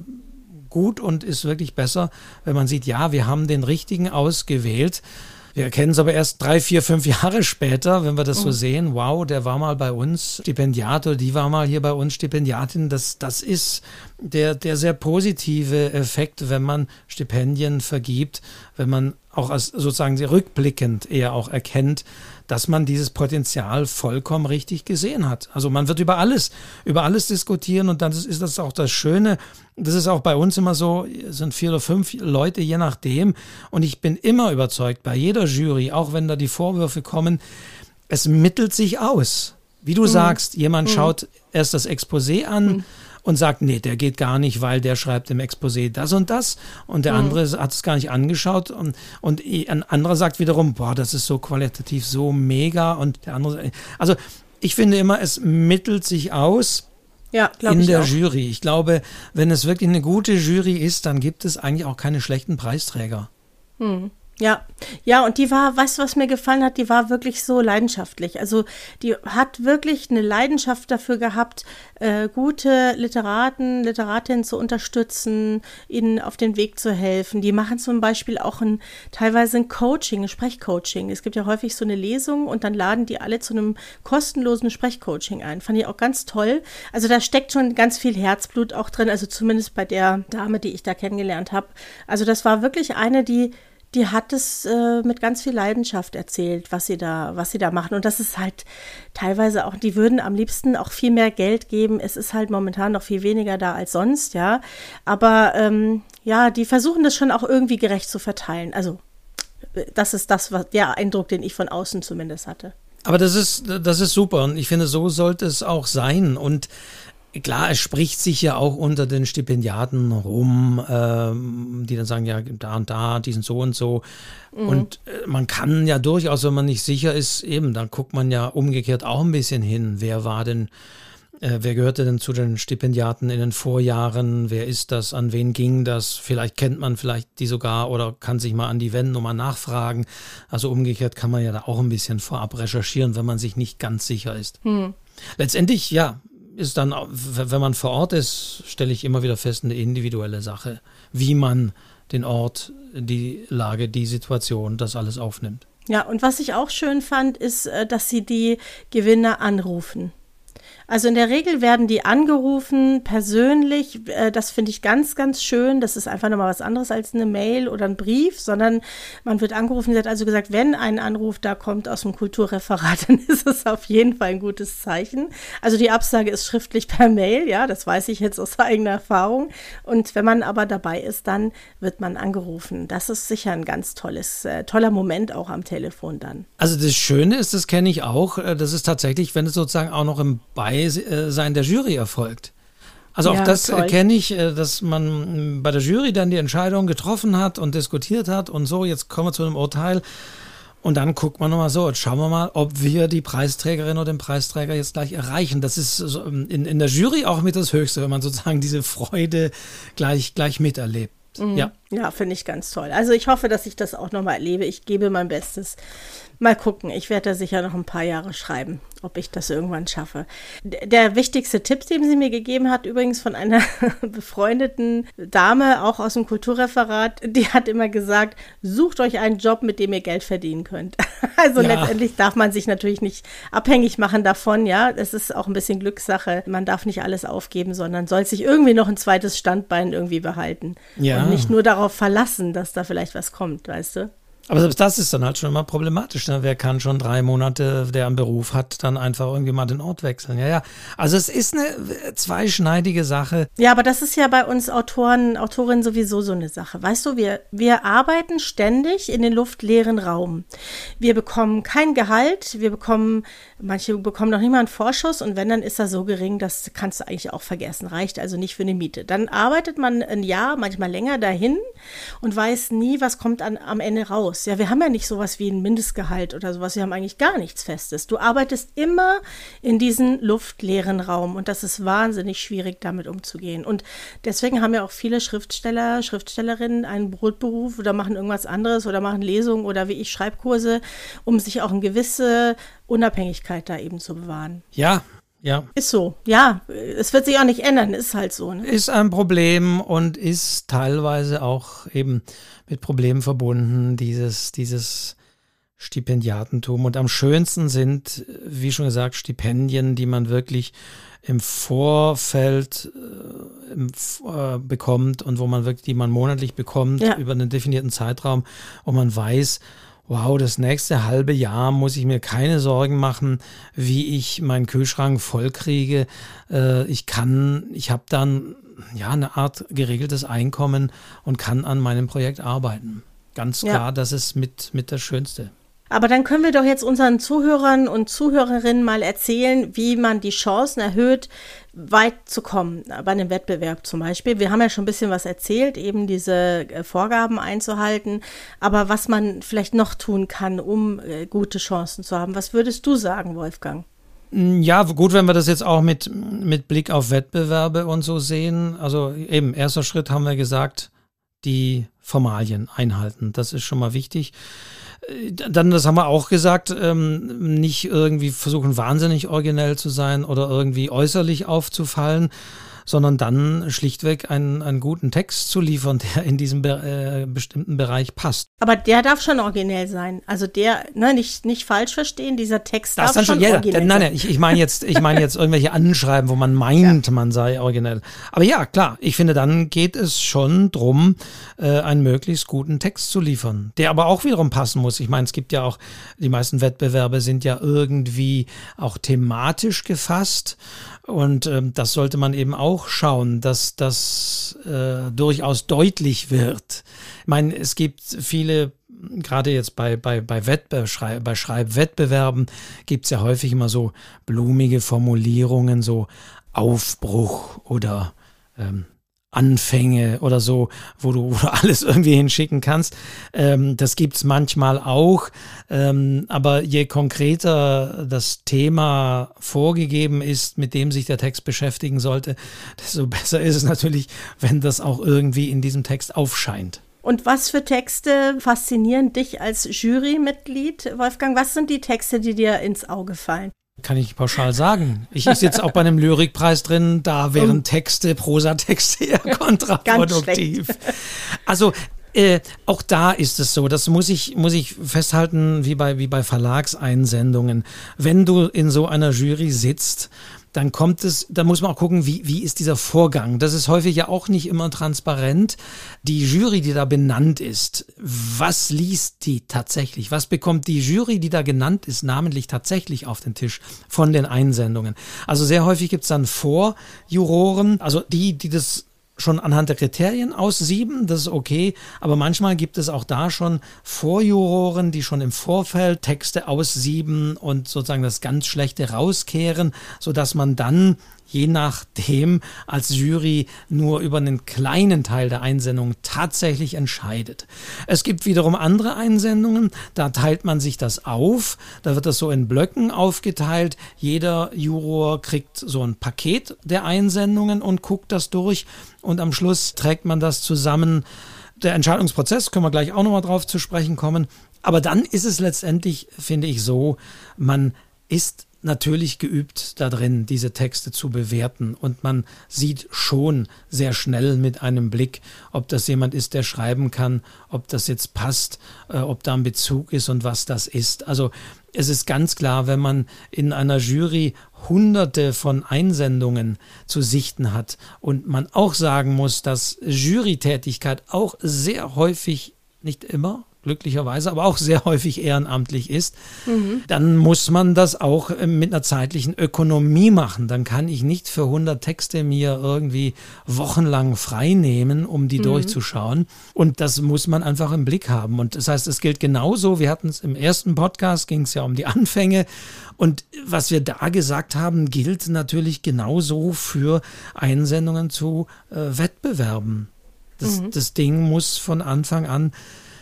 gut und ist wirklich besser, wenn man sieht, ja, wir haben den Richtigen ausgewählt. Wir erkennen es aber erst drei, vier, fünf Jahre später, wenn wir das so sehen. Wow, der war mal bei uns Stipendiat oder die war mal hier bei uns Stipendiatin. Das, das ist der, der sehr positive Effekt, wenn man Stipendien vergibt, wenn man auch als sozusagen rückblickend eher auch erkennt, dass man dieses Potenzial vollkommen richtig gesehen hat. Also man wird über alles, über alles diskutieren und dann ist das auch das Schöne. Das ist auch bei uns immer so, es sind vier oder fünf Leute, je nachdem. Und ich bin immer überzeugt, bei jeder Jury, auch wenn da die Vorwürfe kommen, es mittelt sich aus. Wie du mhm. sagst, jemand mhm. schaut erst das Exposé an, mhm. und sagt, nee, der geht gar nicht, weil der schreibt im Exposé das und das und der mhm. andere hat es gar nicht angeschaut und, und ein anderer sagt wiederum, boah, das ist so qualitativ so mega und der andere, also ich finde immer, es mittelt sich aus ja, in ich der auch. Jury. Ich glaube, wenn es wirklich eine gute Jury ist, dann gibt es eigentlich auch keine schlechten Preisträger. Mhm. Ja, ja, und die war, weißt du, was mir gefallen hat, die war wirklich so leidenschaftlich. Also die hat wirklich eine Leidenschaft dafür gehabt, äh, gute Literaten, Literatinnen zu unterstützen, ihnen auf den Weg zu helfen. Die machen zum Beispiel auch ein, teilweise ein Coaching, ein Sprechcoaching. Es gibt ja häufig so eine Lesung und dann laden die alle zu einem kostenlosen Sprechcoaching ein. Fand ich auch ganz toll. Also da steckt schon ganz viel Herzblut auch drin, also zumindest bei der Dame, die ich da kennengelernt habe. Also das war wirklich eine, die Die hat es äh, mit ganz viel Leidenschaft erzählt, was sie da, was sie da machen. Und das ist halt teilweise auch, die würden am liebsten auch viel mehr Geld geben. Es ist halt momentan noch viel weniger da als sonst, ja. Aber ähm, ja, die versuchen das schon auch irgendwie gerecht zu verteilen. Also das ist das, was der Eindruck, den ich von außen zumindest hatte. Aber das ist, das ist super und ich finde, so sollte es auch sein. Und klar, es spricht sich ja auch unter den Stipendiaten rum, ähm, die dann sagen, ja, da und da, die sind so und so. Mhm. Und äh, man kann ja durchaus, wenn man nicht sicher ist, eben, dann guckt man ja umgekehrt auch ein bisschen hin. Wer war denn, äh, wer gehörte denn zu den Stipendiaten in den Vorjahren? Wer ist das? An wen ging das? Vielleicht kennt man vielleicht die sogar oder kann sich mal an die wenden und mal nachfragen. Also umgekehrt kann man ja da auch ein bisschen vorab recherchieren, wenn man sich nicht ganz sicher ist. Mhm. Letztendlich, ja, ist dann, wenn man vor Ort ist, stelle ich immer wieder fest, eine individuelle Sache, wie man den Ort, die Lage, die Situation, das alles aufnimmt. Ja, und was ich auch schön fand, ist, dass sie die Gewinner anrufen. Also in der Regel werden die angerufen, persönlich. Äh, das finde ich ganz, ganz schön. Das ist einfach nochmal was anderes als eine Mail oder ein Brief, sondern man wird angerufen. Sie hat also gesagt, wenn ein Anruf da kommt aus dem Kulturreferat, dann ist es auf jeden Fall ein gutes Zeichen. Also die Absage ist schriftlich per Mail, ja, das weiß ich jetzt aus eigener Erfahrung. Und wenn man aber dabei ist, dann wird man angerufen. Das ist sicher ein ganz tolles, äh, toller Moment auch am Telefon dann. Also das Schöne ist, das kenne ich auch, das ist tatsächlich, wenn es sozusagen auch noch im Beisein der Jury erfolgt. Also auch ja, das toll. Kenne ich, dass man bei der Jury dann die Entscheidung getroffen hat und diskutiert hat und so, jetzt kommen wir zu einem Urteil. Und dann guckt man nochmal so, jetzt schauen wir mal, ob wir die Preisträgerin oder den Preisträger jetzt gleich erreichen. Das ist so in, in der Jury auch mit das Höchste, wenn man sozusagen diese Freude gleich, gleich miterlebt. Mhm. Ja, ja, finde ich ganz toll. Also ich hoffe, dass ich das auch nochmal erlebe. Ich gebe mein Bestes. Mal gucken, ich werde da sicher noch ein paar Jahre schreiben, ob ich das irgendwann schaffe. Der wichtigste Tipp, den sie mir gegeben hat, übrigens von einer befreundeten Dame, auch aus dem Kulturreferat, die hat immer gesagt, sucht euch einen Job, mit dem ihr Geld verdienen könnt. Also ja. Letztendlich darf man sich natürlich nicht abhängig machen davon, ja. Es ist auch ein bisschen Glückssache. Man darf nicht alles aufgeben, sondern soll sich irgendwie noch ein zweites Standbein irgendwie behalten. Ja. Und nicht nur darauf verlassen, dass da vielleicht was kommt, weißt du? Aber selbst das ist dann halt schon immer problematisch. Ne? Wer kann schon drei Monate, der einen Beruf hat, dann einfach irgendwie mal den Ort wechseln? Ja, ja. Also es ist eine zweischneidige Sache. Ja, aber das ist ja bei uns Autoren, Autorinnen sowieso so eine Sache. Weißt du, wir, wir arbeiten ständig in den luftleeren Raum. Wir bekommen kein Gehalt, wir bekommen, manche bekommen noch nicht mal einen Vorschuss und wenn, dann ist er so gering, das kannst du eigentlich auch vergessen. Reicht also nicht für eine Miete. Dann arbeitet man ein Jahr, manchmal länger dahin und weiß nie, was kommt an, am Ende raus. Ja, wir haben ja nicht sowas wie ein Mindestgehalt oder sowas. Wir haben eigentlich gar nichts Festes. Du arbeitest immer in diesem luftleeren Raum und das ist wahnsinnig schwierig, damit umzugehen. Und deswegen haben ja auch viele Schriftsteller, Schriftstellerinnen einen Brotberuf oder machen irgendwas anderes oder machen Lesungen oder wie ich Schreibkurse, um sich auch eine gewisse Unabhängigkeit da eben zu bewahren. Ja. Ja. Ist so, ja, es wird sich auch nicht ändern, ist halt so. Ne? Ist ein Problem und ist teilweise auch eben mit Problemen verbunden, dieses, dieses Stipendiatentum. Und am schönsten sind, wie schon gesagt, Stipendien, die man wirklich im Vorfeld äh, im, äh, bekommt und wo man wirklich, die man monatlich bekommt, ja. über einen definierten Zeitraum, wo man weiß, wow, das nächste halbe Jahr muss ich mir keine Sorgen machen, wie ich meinen Kühlschrank voll kriege. Äh, ich kann, ich habe dann ja eine Art geregeltes Einkommen und kann an meinem Projekt arbeiten. Ganz klar, ja. Das ist mit, mit das Schönste. Aber dann können wir doch jetzt unseren Zuhörern und Zuhörerinnen mal erzählen, wie man die Chancen erhöht, weit zu kommen, bei einem Wettbewerb zum Beispiel. Wir haben ja schon ein bisschen was erzählt, eben diese Vorgaben einzuhalten, aber was man vielleicht noch tun kann, um gute Chancen zu haben. Was würdest du sagen, Wolfgang? Ja, gut, wenn wir das jetzt auch mit, mit Blick auf Wettbewerbe und so sehen. Also eben, erster Schritt haben wir gesagt, die Formalien einhalten. Das ist schon mal wichtig. Dann, das haben wir auch gesagt, ähm, nicht irgendwie versuchen, wahnsinnig originell zu sein oder irgendwie äußerlich aufzufallen, sondern dann schlichtweg einen, einen guten Text zu liefern, der in diesem be- äh, bestimmten Bereich passt. Aber der darf schon originell sein. Also der, ne, nicht, nicht falsch verstehen, dieser Text das darf dann schon schon, ja, originell nein, sein. Nein, ich, ich meine jetzt, ich meine jetzt irgendwelche Anschreiben, wo man meint, ja. man sei originell. Aber ja, klar, ich finde, dann geht es schon drum, äh, einen möglichst guten Text zu liefern, der aber auch wiederum passen muss. Ich meine, es gibt ja auch, die meisten Wettbewerbe sind ja irgendwie auch thematisch gefasst. Und ähm, das sollte man eben auch schauen, dass das äh, durchaus deutlich wird. Ich meine, es gibt viele, gerade jetzt bei, bei, bei, Wettbe- Schrei- bei Schreibwettbewerben gibt es ja häufig immer so blumige Formulierungen, so Aufbruch oder ähm, Anfänge oder so, wo du, wo du alles irgendwie hinschicken kannst. Ähm, das gibt's manchmal auch, ähm, aber je konkreter das Thema vorgegeben ist, mit dem sich der Text beschäftigen sollte, desto besser ist es natürlich, wenn das auch irgendwie in diesem Text aufscheint. Und was für Texte faszinieren dich als Jurymitglied, Wolfgang? Was sind die Texte, die dir ins Auge fallen? Kann ich pauschal sagen. Ich sitze auch bei einem Lyrikpreis drin, da wären Texte, Prosatexte eher kontraproduktiv. Also äh, auch da ist es so, das muss ich, muss ich festhalten, wie bei, wie bei Verlagseinsendungen. Wenn du in so einer Jury sitzt, dann kommt es, da muss man auch gucken, wie, wie ist dieser Vorgang. Das ist häufig ja auch nicht immer transparent. Die Jury, die da benannt ist, was liest die tatsächlich? Was bekommt die Jury, die da genannt ist, namentlich tatsächlich auf den Tisch von den Einsendungen? Also sehr häufig gibt es dann Vorjuroren, also die, die das schon anhand der Kriterien aussieben, das ist okay, aber manchmal gibt es auch da schon Vorjuroren, die schon im Vorfeld Texte aussieben und sozusagen das ganz Schlechte rauskehren, sodass man dann je nachdem als Jury nur über einen kleinen Teil der Einsendung tatsächlich entscheidet. Es gibt wiederum andere Einsendungen, da teilt man sich das auf, da wird das so in Blöcken aufgeteilt, jeder Juror kriegt so ein Paket der Einsendungen und guckt das durch und am Schluss trägt man das zusammen. Der Entscheidungsprozess, können wir gleich auch nochmal drauf zu sprechen kommen, aber dann ist es letztendlich, finde ich so, man ist natürlich geübt da drin, diese Texte zu bewerten und man sieht schon sehr schnell mit einem Blick, ob das jemand ist, der schreiben kann, ob das jetzt passt, äh, ob da ein Bezug ist und was das ist. Also es ist ganz klar, wenn man in einer Jury hunderte von Einsendungen zu sichten hat und man auch sagen muss, dass Jurytätigkeit auch sehr häufig, nicht immer, glücklicherweise, aber auch sehr häufig ehrenamtlich ist, mhm. dann muss man das auch mit einer zeitlichen Ökonomie machen. Dann kann ich nicht für hundert Texte mir irgendwie wochenlang frei nehmen, um die mhm. durchzuschauen. Und das muss man einfach im Blick haben. Und das heißt, es gilt genauso, wir hatten es im ersten Podcast, ging es ja um die Anfänge. Und was wir da gesagt haben, gilt natürlich genauso für Einsendungen zu äh, Wettbewerben. Das, mhm. das Ding muss von Anfang an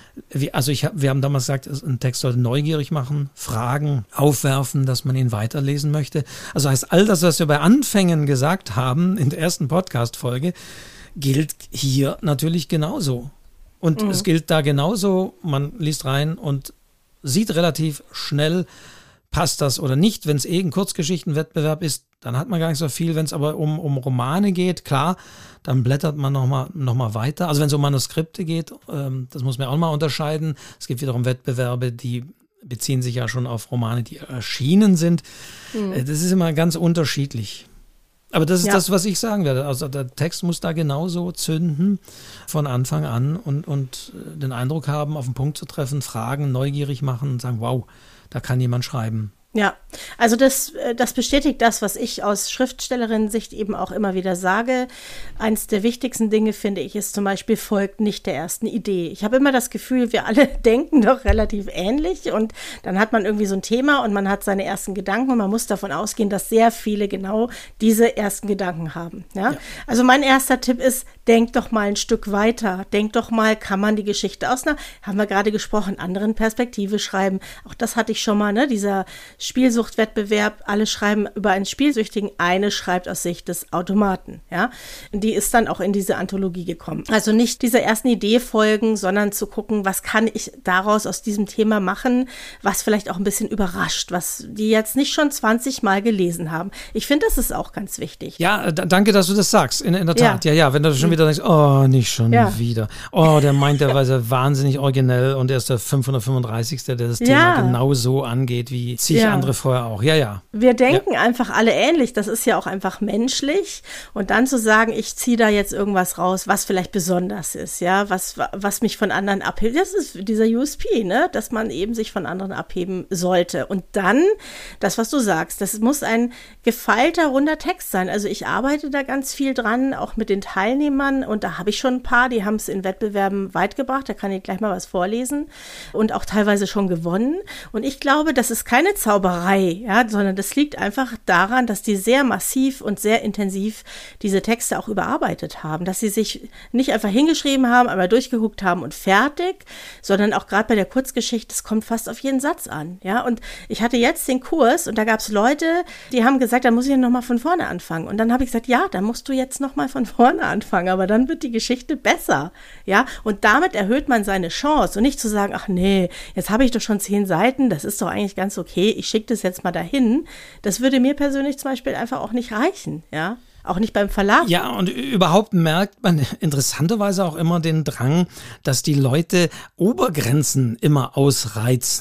Also ich hab, wir haben damals gesagt, ein Text sollte neugierig machen, Fragen aufwerfen, dass man ihn weiterlesen möchte. Also heißt, all das, was wir bei Anfängen gesagt haben in der ersten Podcast-Folge, gilt hier natürlich genauso. Und mhm. es gilt da genauso, man liest rein und sieht relativ schnell, passt das oder nicht. Wenn es eh ein Kurzgeschichtenwettbewerb ist, dann hat man gar nicht so viel. Wenn es aber um, um Romane geht, klar, dann blättert man nochmal noch mal weiter. Also wenn es um Manuskripte geht, ähm, das muss man auch mal unterscheiden. Es gibt wiederum Wettbewerbe, die beziehen sich ja schon auf Romane, die erschienen sind. Mhm. Äh, das ist immer ganz unterschiedlich. Aber das ist ja. das, was ich sagen werde. Also der Text muss da genauso zünden von Anfang an und, und den Eindruck haben, auf den Punkt zu treffen, fragen, neugierig machen und sagen, wow, da kann jemand schreiben. Ja, also das, das bestätigt das, was ich aus Schriftstellerinnen-Sicht eben auch immer wieder sage. Eins der wichtigsten Dinge, finde ich, ist zum Beispiel, folgt nicht der ersten Idee. Ich habe immer das Gefühl, wir alle denken doch relativ ähnlich und dann hat man irgendwie so ein Thema und man hat seine ersten Gedanken und man muss davon ausgehen, dass sehr viele genau diese ersten Gedanken haben. Ja? Ja. Also mein erster Tipp ist, denk doch mal ein Stück weiter. Denk doch mal, kann man die Geschichte aus einer, haben wir gerade gesprochen, anderen Perspektive schreiben. Auch das hatte ich schon mal, ne, dieser Spielsuchtwettbewerb, alle schreiben über einen Spielsüchtigen, eine schreibt aus Sicht des Automaten, ja. Die ist dann auch in diese Anthologie gekommen. Also nicht dieser ersten Idee folgen, sondern zu gucken, was kann ich daraus aus diesem Thema machen, was vielleicht auch ein bisschen überrascht, was die jetzt nicht schon zwanzig Mal gelesen haben. Ich finde, das ist auch ganz wichtig. Ja, d- danke, dass du das sagst, in, in der Tat. Ja, ja, ja wenn du schon wieder denkst, oh, nicht schon ja. wieder. Oh, der meint, der war ja wahnsinnig originell und er ist der fünfhundertfünfunddreißigste, der das ja. Thema genau so angeht, wie zig ja. andere vorher auch. Ja, ja. Wir denken ja. einfach alle ähnlich. Das ist ja auch einfach menschlich. Und dann zu sagen, ich ziehe da jetzt irgendwas raus, was vielleicht besonders ist, ja, was, was mich von anderen abhebt. Das ist dieser U S P, ne, dass man eben sich von anderen abheben sollte. Und dann, das, was du sagst, das muss ein gefeilter, runder Text sein. Also ich arbeite da ganz viel dran, auch mit den Teilnehmern. Und da habe ich schon ein paar, die haben es in Wettbewerben weit gebracht. Da kann ich gleich mal was vorlesen. Und auch teilweise schon gewonnen. Und ich glaube, das ist keine Zauberei, ja, sondern das liegt einfach daran, dass die sehr massiv und sehr intensiv diese Texte auch überarbeitet haben, dass sie sich nicht einfach hingeschrieben haben, einmal durchgeguckt haben und fertig, sondern auch gerade bei der Kurzgeschichte, es kommt fast auf jeden Satz an, ja, und ich hatte jetzt den Kurs und da gab es Leute, die haben gesagt, da muss ich nochmal von vorne anfangen und dann habe ich gesagt, ja, da musst du jetzt nochmal von vorne anfangen, aber dann wird die Geschichte besser, ja, und damit erhöht man seine Chance und nicht zu sagen, ach nee, jetzt habe ich doch schon zehn Seiten, das ist doch eigentlich ganz okay, ich schicke das jetzt mal dahin, das würde mir persönlich zum Beispiel einfach auch nicht reichen, ja. Auch nicht beim Verlag. Ja, und überhaupt merkt man interessanterweise auch immer den Drang, dass die Leute Obergrenzen immer ausreizen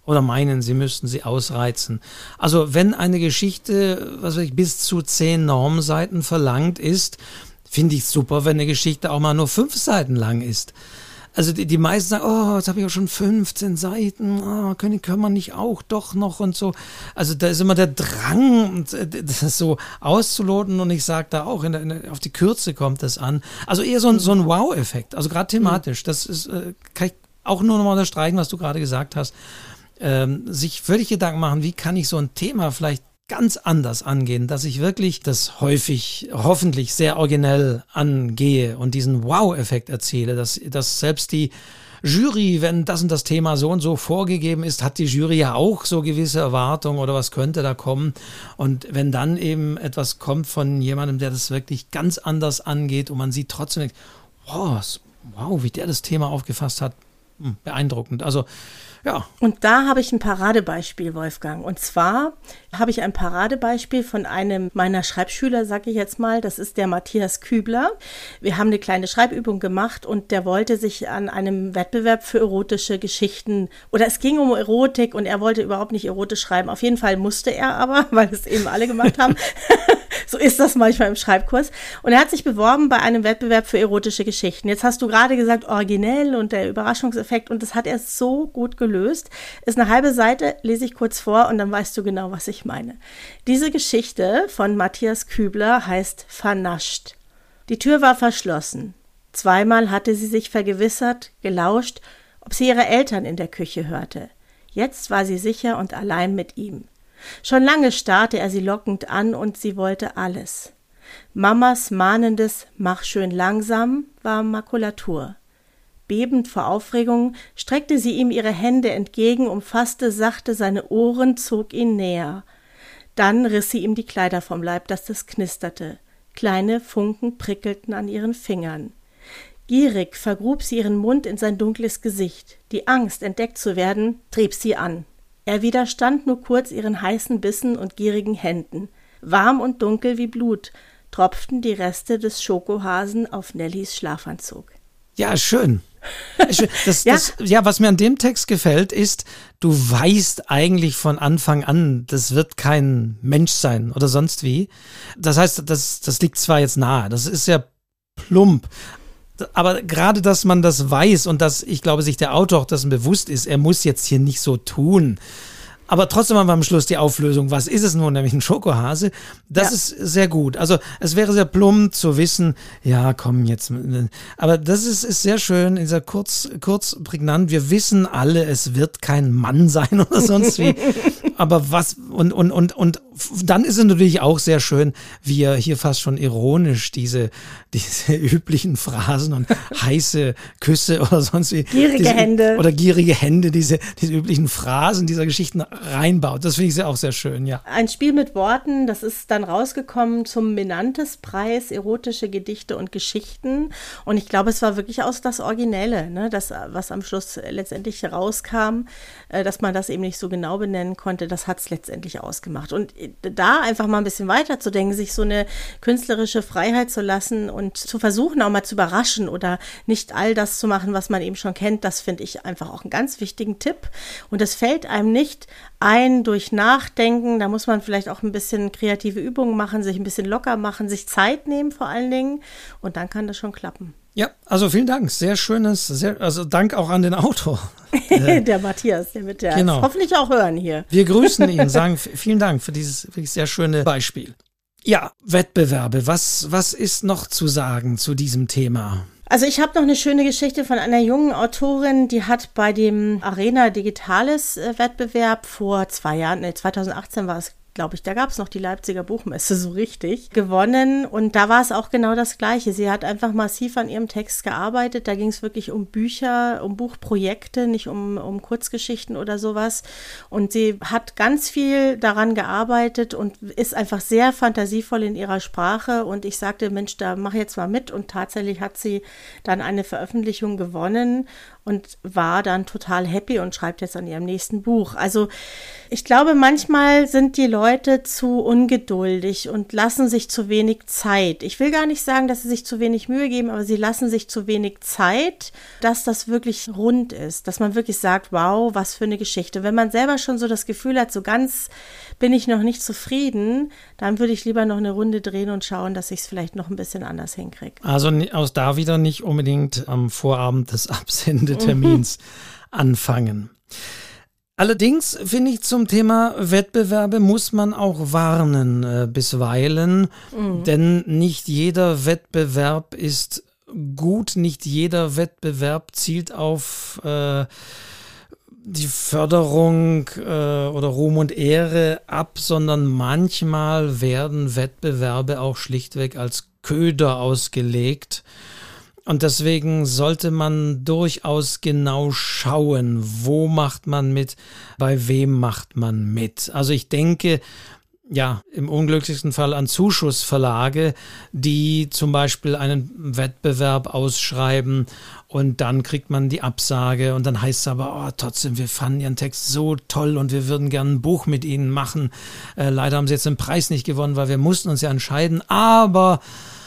oder meinen, sie müssten sie ausreizen. Also wenn eine Geschichte, was weiß ich, bis zu zehn Normseiten verlangt ist, finde ich super, wenn eine Geschichte auch mal nur fünf Seiten lang ist. Also die, die meisten sagen, oh, jetzt habe ich auch schon fünfzehn Seiten, oh, können, können wir nicht auch doch noch und so. Also da ist immer der Drang, das so auszuloten, und ich sage da auch, in der, in der, auf die Kürze kommt das an. Also eher so ein, so ein Wow-Effekt, also gerade thematisch, das ist, äh, kann ich auch nur nochmal unterstreichen, was du gerade gesagt hast, ähm, sich völlig Gedanken machen, wie kann ich so ein Thema vielleicht ganz anders angehen, dass ich wirklich das häufig, hoffentlich sehr originell angehe und diesen Wow-Effekt erziele, dass, dass selbst die Jury, wenn das und das Thema so und so vorgegeben ist, hat die Jury ja auch so gewisse Erwartungen oder was könnte da kommen. Und wenn dann eben etwas kommt von jemandem, der das wirklich ganz anders angeht und man sieht trotzdem, denkt, wow, wow, wie der das Thema aufgefasst hat, beeindruckend. Also ja. Und da habe ich ein Paradebeispiel, Wolfgang. Und zwar habe ich ein Paradebeispiel von einem meiner Schreibschüler, sage ich jetzt mal. Das ist der Matthias Kübler. Wir haben eine kleine Schreibübung gemacht und der wollte sich an einem Wettbewerb für erotische Geschichten, oder es ging um Erotik und er wollte überhaupt nicht erotisch schreiben. Auf jeden Fall musste er aber, weil es eben alle gemacht haben. So ist das manchmal im Schreibkurs. Und er hat sich beworben bei einem Wettbewerb für erotische Geschichten. Jetzt hast du gerade gesagt, originell und der Überraschungseffekt, und das hat er so gut gelöst. Ist eine halbe Seite, lese ich kurz vor und dann weißt du genau, was ich meine. Diese Geschichte von Matthias Kübler heißt Vernascht. Die Tür war verschlossen. Zweimal hatte sie sich vergewissert, gelauscht, ob sie ihre Eltern in der Küche hörte. Jetzt war sie sicher und allein mit ihm. Schon lange starrte er sie lockend an und sie wollte alles. Mamas mahnendes »Mach schön langsam« war Makulatur. Bebend vor Aufregung streckte sie ihm ihre Hände entgegen, umfasste sachte seine Ohren, zog ihn näher. Dann riss sie ihm die Kleider vom Leib, dass das knisterte. Kleine Funken prickelten an ihren Fingern. Gierig vergrub sie ihren Mund in sein dunkles Gesicht. Die Angst, entdeckt zu werden, trieb sie an. Er widerstand nur kurz ihren heißen Bissen und gierigen Händen. Warm und dunkel wie Blut tropften die Reste des Schokohasen auf Nellies Schlafanzug. Ja, schön. Das, ja. Das, ja, was mir an dem Text gefällt, ist, du weißt eigentlich von Anfang an, das wird kein Mensch sein oder sonst wie. Das heißt, das, das liegt zwar jetzt nahe, das ist ja plump, aber gerade, dass man das weiß und dass, ich glaube, sich der Autor auch dessen bewusst ist, er muss jetzt hier nicht so tun. Aber trotzdem haben wir am Schluss die Auflösung. Was ist es nun? Nämlich ein Schokohase. Das ja. ist sehr gut. Also es wäre sehr plump zu wissen, ja, komm jetzt. Aber das ist, ist sehr schön, dieser kurz, kurz prägnant. Wir wissen alle, es wird kein Mann sein oder sonst wie. Aber was, und, und, und, und dann ist es natürlich auch sehr schön, wie er hier fast schon ironisch diese, diese üblichen Phrasen und heiße Küsse oder sonst wie. Gierige diese, Hände. Oder gierige Hände, diese, diese üblichen Phrasen dieser Geschichten reinbaut. Das finde ich sehr, auch sehr schön, ja. Ein Spiel mit Worten, das ist dann rausgekommen zum Menantes-Preis, erotische Gedichte und Geschichten. Und ich glaube, es war wirklich aus das Originelle, ne? Das, was am Schluss letztendlich rauskam, dass man das eben nicht so genau benennen konnte, das hat es letztendlich ausgemacht. Und da einfach mal ein bisschen weiter zu denken, sich so eine künstlerische Freiheit zu lassen und zu versuchen, auch mal zu überraschen oder nicht all das zu machen, was man eben schon kennt, das finde ich einfach auch einen ganz wichtigen Tipp. Und das fällt einem nicht ein durch Nachdenken, da muss man vielleicht auch ein bisschen kreative Übungen machen, sich ein bisschen locker machen, sich Zeit nehmen vor allen Dingen und dann kann das schon klappen. Ja, also vielen Dank, sehr schönes, sehr, also Dank auch an den Autor. Der Matthias, der wird ja genau. hoffentlich auch hören hier. Wir grüßen ihn, sagen vielen Dank für dieses wirklich sehr schöne Beispiel. Ja, Wettbewerbe, was, was ist noch zu sagen zu diesem Thema? Also ich habe noch eine schöne Geschichte von einer jungen Autorin, die hat bei dem Arena Digitales Wettbewerb vor zwei Jahren, nee, zwanzig achtzehn war es, glaube ich, da gab es noch die Leipziger Buchmesse so richtig, gewonnen und da war es auch genau das Gleiche. Sie hat einfach massiv an ihrem Text gearbeitet, da ging es wirklich um Bücher, um Buchprojekte, nicht um, um Kurzgeschichten oder sowas und sie hat ganz viel daran gearbeitet und ist einfach sehr fantasievoll in ihrer Sprache und ich sagte, Mensch, da mach jetzt mal mit und tatsächlich hat sie dann eine Veröffentlichung gewonnen und war dann total happy und schreibt jetzt an ihrem nächsten Buch. Also ich glaube, manchmal sind die Leute zu ungeduldig und lassen sich zu wenig Zeit. Ich will gar nicht sagen, dass sie sich zu wenig Mühe geben, aber sie lassen sich zu wenig Zeit, dass das wirklich rund ist, dass man wirklich sagt, wow, was für eine Geschichte. Wenn man selber schon so das Gefühl hat, so ganz bin ich noch nicht zufrieden, dann würde ich lieber noch eine Runde drehen und schauen, dass ich es vielleicht noch ein bisschen anders hinkriege. Also aus da wieder nicht unbedingt am Vorabend des Absendetermins anfangen. Allerdings finde ich, zum Thema Wettbewerbe muss man auch warnen äh, bisweilen, mhm. denn nicht jeder Wettbewerb ist gut, nicht jeder Wettbewerb zielt auf äh, die Förderung äh, oder Ruhm und Ehre ab, sondern manchmal werden Wettbewerbe auch schlichtweg als Köder ausgelegt. Und deswegen sollte man durchaus genau schauen, wo macht man mit, bei wem macht man mit. Also ich denke, ja, im unglücklichsten Fall an Zuschussverlage, die zum Beispiel einen Wettbewerb ausschreiben und dann kriegt man die Absage und dann heißt es aber, oh, trotzdem, wir fanden Ihren Text so toll und wir würden gerne ein Buch mit Ihnen machen. Äh, leider haben Sie jetzt den Preis nicht gewonnen, weil wir mussten uns ja entscheiden, aber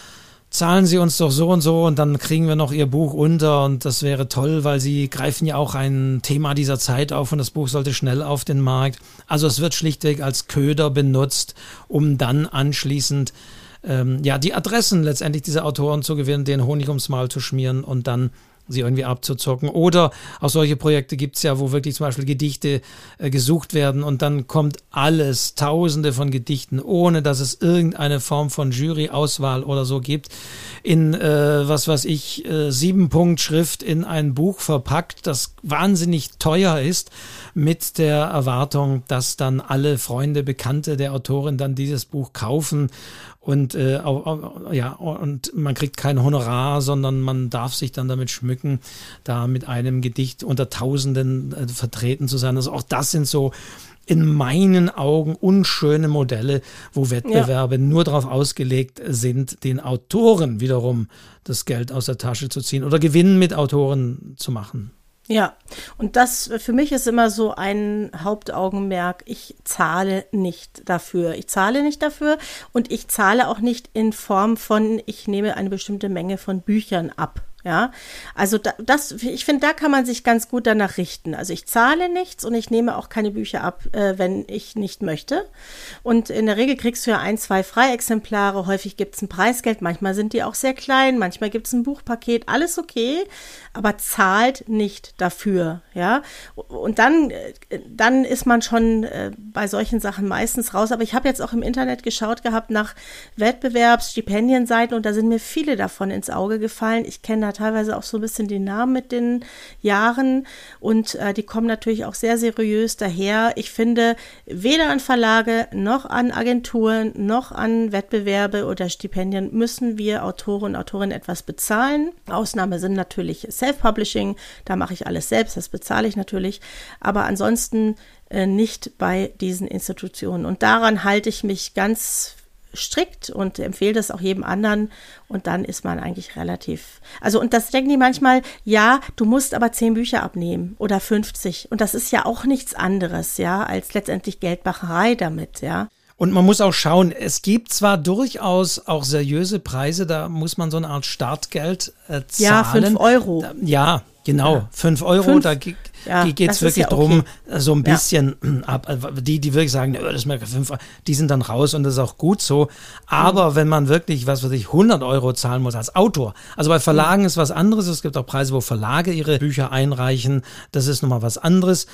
zahlen Sie uns doch so und so und dann kriegen wir noch Ihr Buch unter und das wäre toll, weil Sie greifen ja auch ein Thema dieser Zeit auf und das Buch sollte schnell auf den Markt. Also es wird schlichtweg als Köder benutzt, um dann anschließend ähm, ja die Adressen letztendlich dieser Autoren zu gewinnen, den Honig ums Maul zu schmieren und dann sie irgendwie abzuzocken. Oder auch solche Projekte gibt es ja, wo wirklich zum Beispiel Gedichte äh, gesucht werden und dann kommt alles, tausende von Gedichten, ohne dass es irgendeine Form von Juryauswahl oder so gibt, in, äh, was weiß ich, äh, Sieben-Punkt-Schrift in ein Buch verpackt, das wahnsinnig teuer ist, mit der Erwartung, dass dann alle Freunde, Bekannte der Autorin dann dieses Buch kaufen. Und äh, ja, und man kriegt kein Honorar, sondern man darf sich dann damit schmücken, da mit einem Gedicht unter Tausenden äh, vertreten zu sein. Also auch das sind so in meinen Augen unschöne Modelle, wo Wettbewerbe ja. nur darauf ausgelegt sind, den Autoren wiederum das Geld aus der Tasche zu ziehen oder Gewinn mit Autoren zu machen. Ja, und das für mich ist immer so ein Hauptaugenmerk, ich zahle nicht dafür. Ich zahle nicht dafür und ich zahle auch nicht in Form von, ich nehme eine bestimmte Menge von Büchern ab. Ja, also da, das, ich finde, da kann man sich ganz gut danach richten. Also ich zahle nichts und ich nehme auch keine Bücher ab, äh, wenn ich nicht möchte. Und in der Regel kriegst du ja ein, zwei Freiexemplare. Häufig gibt es ein Preisgeld. Manchmal sind die auch sehr klein. Manchmal gibt es ein Buchpaket. Alles okay, aber zahlt nicht dafür. Ja, und dann, dann ist man schon äh, bei solchen Sachen meistens raus. Aber ich habe jetzt auch im Internet geschaut gehabt nach Wettbewerbs-, Stipendienseiten und da sind mir viele davon ins Auge gefallen. Ich kenne da teilweise auch so ein bisschen den Namen mit den Jahren und äh, die kommen natürlich auch sehr seriös daher. Ich finde, weder an Verlage noch an Agenturen noch an Wettbewerbe oder Stipendien müssen wir Autoren und Autorinnen etwas bezahlen. Ausnahme sind natürlich Self-Publishing, da mache ich alles selbst, das bezahle ich natürlich, aber ansonsten äh, nicht bei diesen Institutionen und daran halte ich mich ganz strikt und empfehle das auch jedem anderen und dann ist man eigentlich relativ, also und das denken die manchmal, ja, du musst aber zehn Bücher abnehmen oder fünfzig und das ist ja auch nichts anderes, ja, als letztendlich Geldmacherei damit, ja. Und man muss auch schauen, es gibt zwar durchaus auch seriöse Preise, da muss man so eine Art Startgeld äh, zahlen. Ja, fünf Euro. Da, ja, genau, ja. fünf Euro, fünf? da geht Ja, geht es wirklich ja okay. drum, so ein bisschen ja. ab. Die, die wirklich sagen, das ist mir fünf, die sind dann raus und das ist auch gut so. Aber mhm. wenn man wirklich, was weiß ich, hundert Euro zahlen muss als Autor, also bei Verlagen mhm. ist was anderes. Es gibt auch Preise, wo Verlage ihre Bücher einreichen. Das ist nochmal was anderes.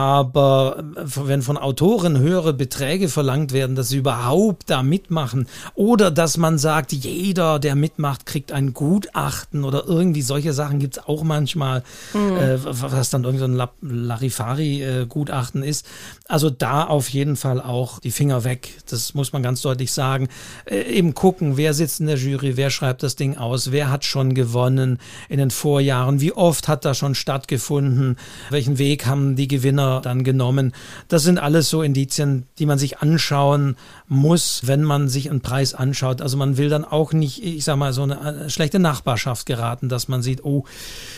Aber wenn von Autoren höhere Beträge verlangt werden, dass sie überhaupt da mitmachen oder dass man sagt, jeder, der mitmacht, kriegt ein Gutachten oder irgendwie solche Sachen gibt es auch manchmal, mhm. äh, was dann irgendwie so ein Larifari-Gutachten ist. Also da auf jeden Fall auch die Finger weg. Das muss man ganz deutlich sagen. Äh, eben gucken, wer sitzt in der Jury, wer schreibt das Ding aus, wer hat schon gewonnen in den Vorjahren, wie oft hat das schon stattgefunden, welchen Weg haben die Gewinner dann genommen. Das sind alles so Indizien, die man sich anschauen muss, wenn man sich einen Preis anschaut. Also man will dann auch nicht, ich sag mal, so eine schlechte Nachbarschaft geraten, dass man sieht, oh,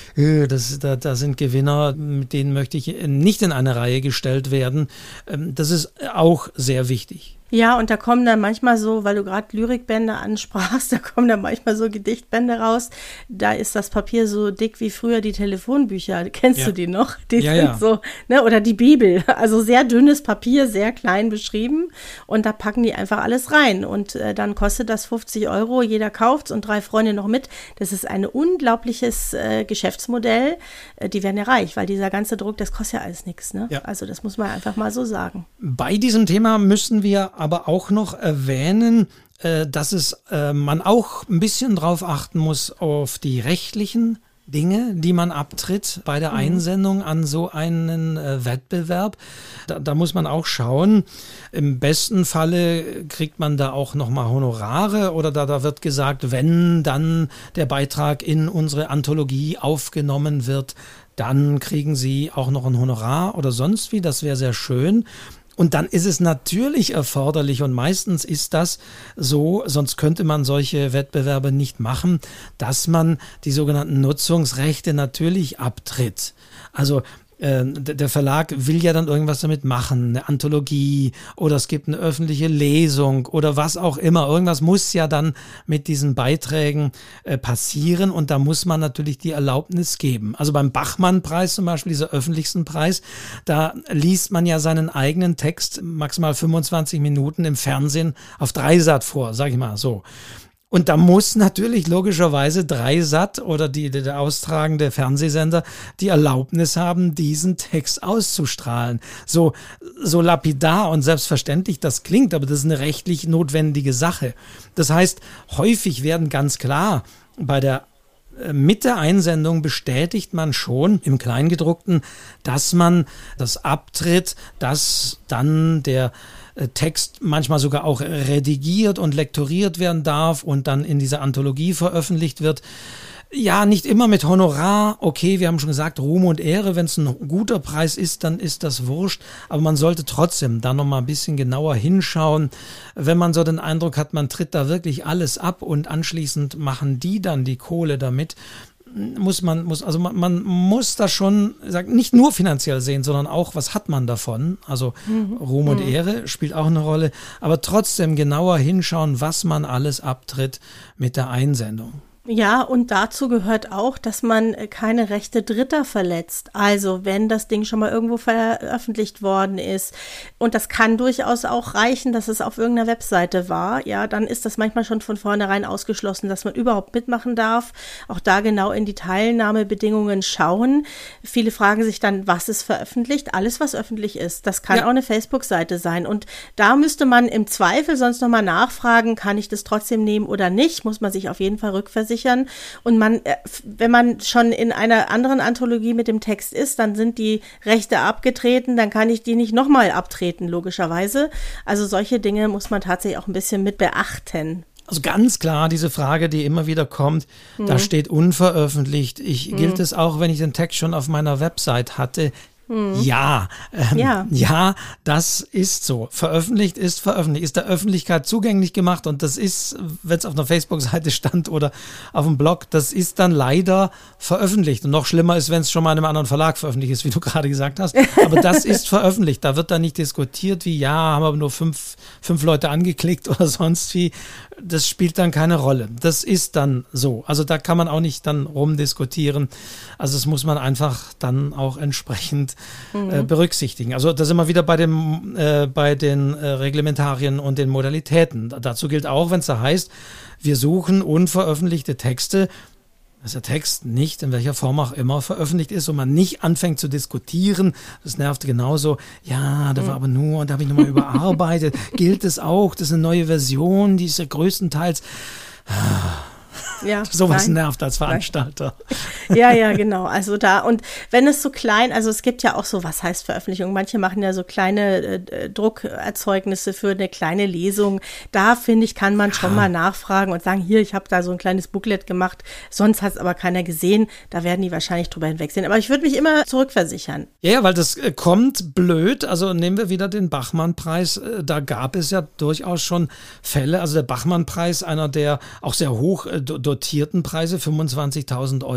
das, da, da sind Gewinner, mit denen möchte ich nicht in eine Reihe gestellt werden. Das ist auch sehr wichtig. Ja, und da kommen dann manchmal so, weil du gerade Lyrikbände ansprachst, da kommen dann manchmal so Gedichtbände raus. Da ist das Papier so dick wie früher die Telefonbücher. Kennst ja. du die noch? Die ja, sind ja. so, ne, oder die Bibel. Also sehr dünnes Papier, sehr klein beschrieben. Und da packen die einfach alles rein. Und äh, dann kostet das fünfzig Euro. Jeder kauft's und drei Freunde noch mit. Das ist ein unglaubliches äh, Geschäftsmodell. Äh, die werden ja reich, weil dieser ganze Druck, das kostet ja alles nichts. Ne? Ja. Also das muss man einfach mal so sagen. Bei diesem Thema müssen wir aber auch noch erwähnen, dass es man auch ein bisschen drauf achten muss auf die rechtlichen Dinge, die man abtritt bei der Einsendung an so einen Wettbewerb. Da, da muss man auch schauen. Im besten Falle kriegt man da auch nochmal Honorare oder da, da wird gesagt, wenn dann der Beitrag in unsere Anthologie aufgenommen wird, dann kriegen Sie auch noch ein Honorar oder sonst wie. Das wäre sehr schön. Und dann ist es natürlich erforderlich und meistens ist das so, sonst könnte man solche Wettbewerbe nicht machen, dass man die sogenannten Nutzungsrechte natürlich abtritt. Also äh, der Verlag will ja dann irgendwas damit machen, eine Anthologie oder es gibt eine öffentliche Lesung oder was auch immer. Irgendwas muss ja dann mit diesen Beiträgen äh, passieren und da muss man natürlich die Erlaubnis geben. Also beim Bachmann-Preis zum Beispiel, dieser öffentlichsten Preis, da liest man ja seinen eigenen Text maximal fünfundzwanzig Minuten im Fernsehen auf Dreisat vor, sag ich mal so. Und da muss natürlich logischerweise Dreisat oder die, der austragende Fernsehsender die Erlaubnis haben, diesen Text auszustrahlen. So, so lapidar und selbstverständlich das klingt, aber das ist eine rechtlich notwendige Sache. Das heißt, häufig werden ganz klar bei der mit der Einsendung bestätigt man schon im Kleingedruckten, dass man das abtritt, dass dann der Text manchmal sogar auch redigiert und lektoriert werden darf und dann in dieser Anthologie veröffentlicht wird. Ja, nicht immer mit Honorar. Okay, wir haben schon gesagt, Ruhm und Ehre, wenn es ein guter Preis ist, dann ist das wurscht. Aber man sollte trotzdem da nochmal ein bisschen genauer hinschauen. Wenn man so den Eindruck hat, man tritt da wirklich alles ab und anschließend machen die dann die Kohle damit, muss man, muss, also man, man muss da schon, sagen, nicht nur finanziell sehen, sondern auch, was hat man davon? Also mhm. Ruhm und mhm. Ehre spielt auch eine Rolle, aber trotzdem genauer hinschauen, was man alles abtritt mit der Einsendung. Ja, und dazu gehört auch, dass man keine Rechte Dritter verletzt. Also wenn das Ding schon mal irgendwo veröffentlicht worden ist und das kann durchaus auch reichen, dass es auf irgendeiner Webseite war, ja, dann ist das manchmal schon von vornherein ausgeschlossen, dass man überhaupt mitmachen darf. Auch da genau in die Teilnahmebedingungen schauen. Viele fragen sich dann, was ist veröffentlicht? Alles, was öffentlich ist. Das kann ja auch eine Facebook-Seite sein. Und da müsste man im Zweifel sonst nochmal nachfragen, kann ich das trotzdem nehmen oder nicht? Muss man sich auf jeden Fall rückversichern. Und man, wenn man schon in einer anderen Anthologie mit dem Text ist, dann sind die Rechte abgetreten, dann kann ich die nicht nochmal abtreten, logischerweise. Also solche Dinge muss man tatsächlich auch ein bisschen mit beachten. Also ganz klar, diese Frage, die immer wieder kommt, mhm. da steht unveröffentlicht. Ich, mhm. Gilt es auch, wenn ich den Text schon auf meiner Website hatte? Hm. Ja, ähm, ja, ja, das ist so. Veröffentlicht ist veröffentlicht, ist der Öffentlichkeit zugänglich gemacht und das ist, wenn es auf einer Facebook-Seite stand oder auf dem Blog, das ist dann leider veröffentlicht. Und noch schlimmer ist, wenn es schon mal in einem anderen Verlag veröffentlicht ist, wie du gerade gesagt hast. Aber das ist veröffentlicht. Da wird dann nicht diskutiert, wie, ja, haben aber nur fünf, fünf Leute angeklickt oder sonst wie. Das spielt dann keine Rolle. Das ist dann so. Also da kann man auch nicht dann rumdiskutieren. Also das muss man einfach dann auch entsprechend mhm. äh, berücksichtigen. Also da sind wir wieder bei dem, äh, bei den äh, Reglementarien und den Modalitäten. Dazu gilt auch, wenn es da heißt, wir suchen unveröffentlichte Texte, dass der Text nicht in welcher Form auch immer veröffentlicht ist und man nicht anfängt zu diskutieren. Das nervt genauso. Ja, da war aber nur, und da habe ich nochmal überarbeitet. Gilt es auch? Das ist eine neue Version, die ist ja größtenteils... Ja, sowas nein. nervt als Veranstalter. Ja, ja, genau. Also da, und wenn es so klein, also es gibt ja auch so, was heißt Veröffentlichung? Manche machen ja so kleine äh, Druckerzeugnisse für eine kleine Lesung. Da, finde ich, kann man ja. schon mal nachfragen und sagen, hier, ich habe da so ein kleines Booklet gemacht, sonst hat es aber keiner gesehen. Da werden die wahrscheinlich drüber hinwegsehen. Aber ich würde mich immer zurückversichern. Ja, weil das äh, kommt blöd. Also nehmen wir wieder den Bachmann-Preis. Äh, da gab es ja durchaus schon Fälle. Also der Bachmann-Preis, einer der auch sehr hoch äh, dotierten Preise, fünfundzwanzigtausend Euro gibt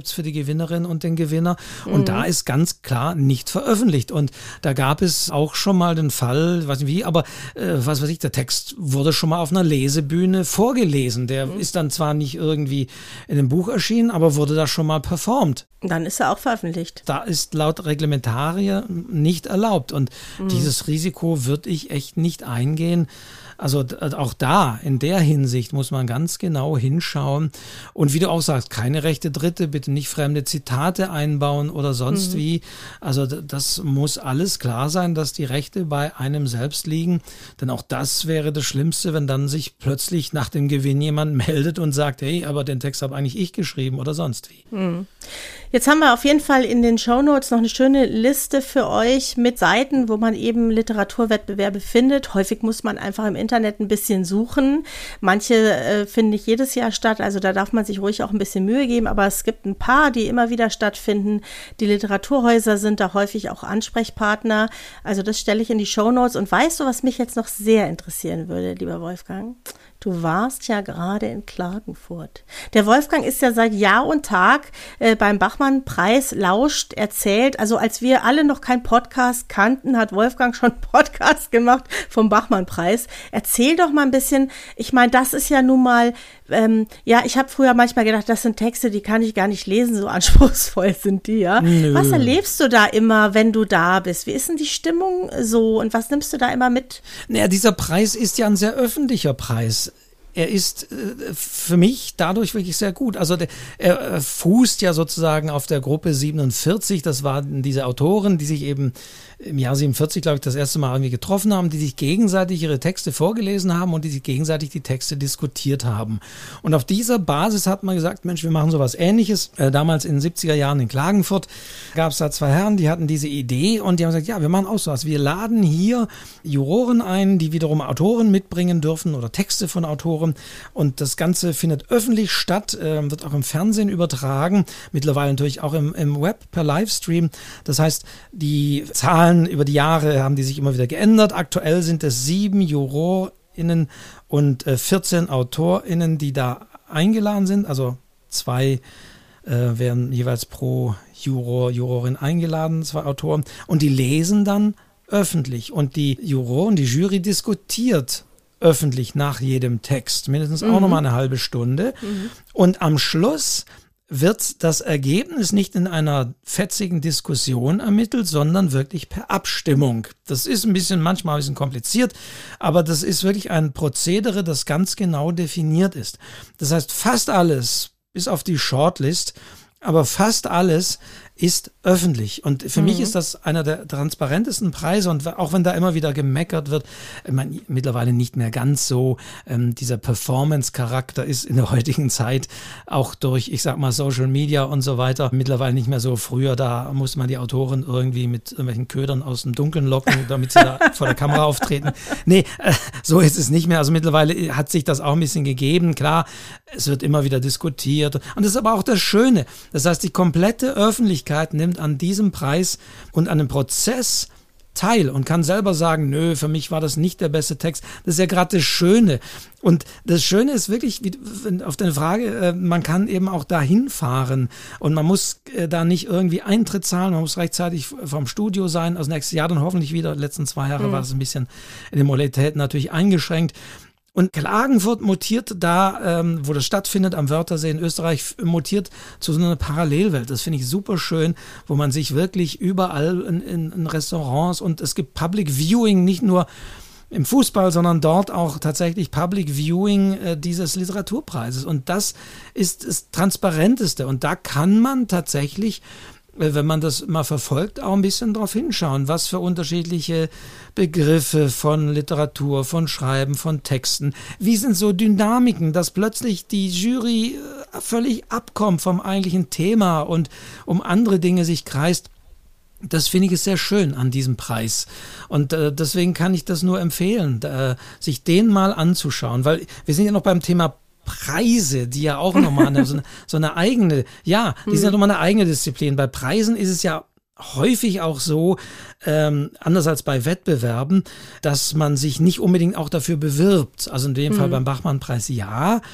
es für die Gewinnerin und den Gewinner. Und mhm. da ist ganz klar nicht veröffentlicht. Und da gab es auch schon mal den Fall, weiß nicht wie, aber äh, was weiß ich, der Text wurde schon mal auf einer Lesebühne vorgelesen. Der mhm. ist dann zwar nicht irgendwie in dem Buch erschienen, aber wurde da schon mal performt. Dann ist er auch veröffentlicht. Da ist laut Reglementarien nicht erlaubt. Und mhm. dieses Risiko würde ich echt nicht eingehen. Also auch da, in der Hinsicht muss man ganz genau hinschauen. Und wie du auch sagst, keine rechte Dritte, bitte nicht fremde Zitate einbauen oder sonst mhm. wie. Also das muss alles klar sein, dass die Rechte bei einem selbst liegen. Denn auch das wäre das Schlimmste, wenn dann sich plötzlich nach dem Gewinn jemand meldet und sagt, hey, aber den Text habe eigentlich ich geschrieben oder sonst wie. Mhm. Jetzt haben wir auf jeden Fall in den Shownotes noch eine schöne Liste für euch mit Seiten, wo man eben Literaturwettbewerbe findet. Häufig muss man einfach im Internet ein bisschen suchen. Manche äh, finden nicht jedes Jahr statt, also da darf man sich ruhig auch ein bisschen Mühe geben, aber es gibt ein paar, die immer wieder stattfinden. Die Literaturhäuser sind da häufig auch Ansprechpartner. Also das stelle ich in die Shownotes. Und weißt du, was mich jetzt noch sehr interessieren würde, lieber Wolfgang? Du warst ja gerade in Klagenfurt. Der Wolfgang ist ja seit Jahr und Tag äh, beim Bachmann-Preis lauscht, erzählt. Also als wir alle noch keinen Podcast kannten, hat Wolfgang schon einen Podcast gemacht vom Bachmann-Preis. Erzähl doch mal ein bisschen, ich meine, das ist ja nun mal, ähm, ja, ich habe früher manchmal gedacht, das sind Texte, die kann ich gar nicht lesen, so anspruchsvoll sind die, ja. Nö. Was erlebst du da immer, wenn du da bist? Wie ist denn die Stimmung so und was nimmst du da immer mit? Naja, dieser Preis ist ja ein sehr öffentlicher Preis. Er ist äh, für mich dadurch wirklich sehr gut. Also der, er fußt ja sozusagen auf der Gruppe siebenundvierzig. Das waren diese Autoren, die sich eben im Jahr siebenundvierzig, glaube ich, das erste Mal irgendwie getroffen haben, die sich gegenseitig ihre Texte vorgelesen haben und die sich gegenseitig die Texte diskutiert haben. Und auf dieser Basis hat man gesagt, Mensch, wir machen sowas Ähnliches. Äh, damals in den siebziger Jahren in Klagenfurt gab es da zwei Herren, die hatten diese Idee und die haben gesagt, ja, wir machen auch sowas. Wir laden hier Juroren ein, die wiederum Autoren mitbringen dürfen oder Texte von Autoren. Und das Ganze findet öffentlich statt, äh, wird auch im Fernsehen übertragen, mittlerweile natürlich auch im, im Web per Livestream. Das heißt, die Zahlen über die Jahre haben die sich immer wieder geändert. Aktuell sind es sieben JurorInnen und äh, vierzehn AutorInnen, die da eingeladen sind. Also zwei äh, werden jeweils pro Juror, Jurorin eingeladen, zwei Autoren. Und die lesen dann öffentlich. Und die Juroren, die Jury diskutiert öffentlich nach jedem Text, mindestens mhm. auch nochmal eine halbe Stunde. Mhm. Und am Schluss wird das Ergebnis nicht in einer fetzigen Diskussion ermittelt, sondern wirklich per Abstimmung. Das ist ein bisschen, manchmal ein bisschen kompliziert, aber das ist wirklich ein Prozedere, das ganz genau definiert ist. Das heißt, fast alles, bis auf die Shortlist, aber fast alles ist öffentlich. Und für mhm. mich ist das einer der transparentesten Preise. Und auch wenn da immer wieder gemeckert wird, ich meine, mittlerweile nicht mehr ganz so, ähm, dieser Performance-Charakter ist in der heutigen Zeit auch durch, ich sag mal, Social Media und so weiter, mittlerweile nicht mehr so. Früher, da musste man die Autoren irgendwie mit irgendwelchen Ködern aus dem Dunkeln locken, damit sie da vor der Kamera auftreten. Nee, äh, so ist es nicht mehr. Also mittlerweile hat sich das auch ein bisschen gegeben. Klar, es wird immer wieder diskutiert. Und das ist aber auch das Schöne. Das heißt, die komplette Öffentlichkeit nimmt an diesem Preis und an dem Prozess teil und kann selber sagen, nö, für mich war das nicht der beste Text. Das ist ja gerade das Schöne. Und das Schöne ist wirklich, wie, auf deine Frage, man kann eben auch dahin fahren und man muss da nicht irgendwie Eintritt zahlen, man muss rechtzeitig vom Studio sein. Also nächstes Jahr dann hoffentlich wieder. Die letzten zwei Jahre mhm. war das ein bisschen in den Modalitäten natürlich eingeschränkt. Und Klagenfurt mutiert da, ähm, wo das stattfindet, am Wörthersee in Österreich, mutiert zu so einer Parallelwelt. Das finde ich super schön, wo man sich wirklich überall in, in, in Restaurants und es gibt Public Viewing, nicht nur im Fußball, sondern dort auch tatsächlich Public Viewing äh, dieses Literaturpreises. Und das ist das Transparenteste. Und da kann man tatsächlich, wenn man das mal verfolgt, auch ein bisschen drauf hinschauen, was für unterschiedliche Begriffe von Literatur, von Schreiben, von Texten, wie sind so Dynamiken, dass plötzlich die Jury völlig abkommt vom eigentlichen Thema und um andere Dinge sich kreist. Das finde ich ist sehr schön an diesem Preis und äh, deswegen kann ich das nur empfehlen, äh, sich den mal anzuschauen, weil wir sind ja noch beim Thema Preise, die ja auch nochmal eine, so, eine, so eine eigene, ja, die sind ja nochmal eine eigene Disziplin. Bei Preisen ist es ja häufig auch so, ähm, anders als bei Wettbewerben, dass man sich nicht unbedingt auch dafür bewirbt. Also in dem mhm. Fall beim Bachmann-Preis ja,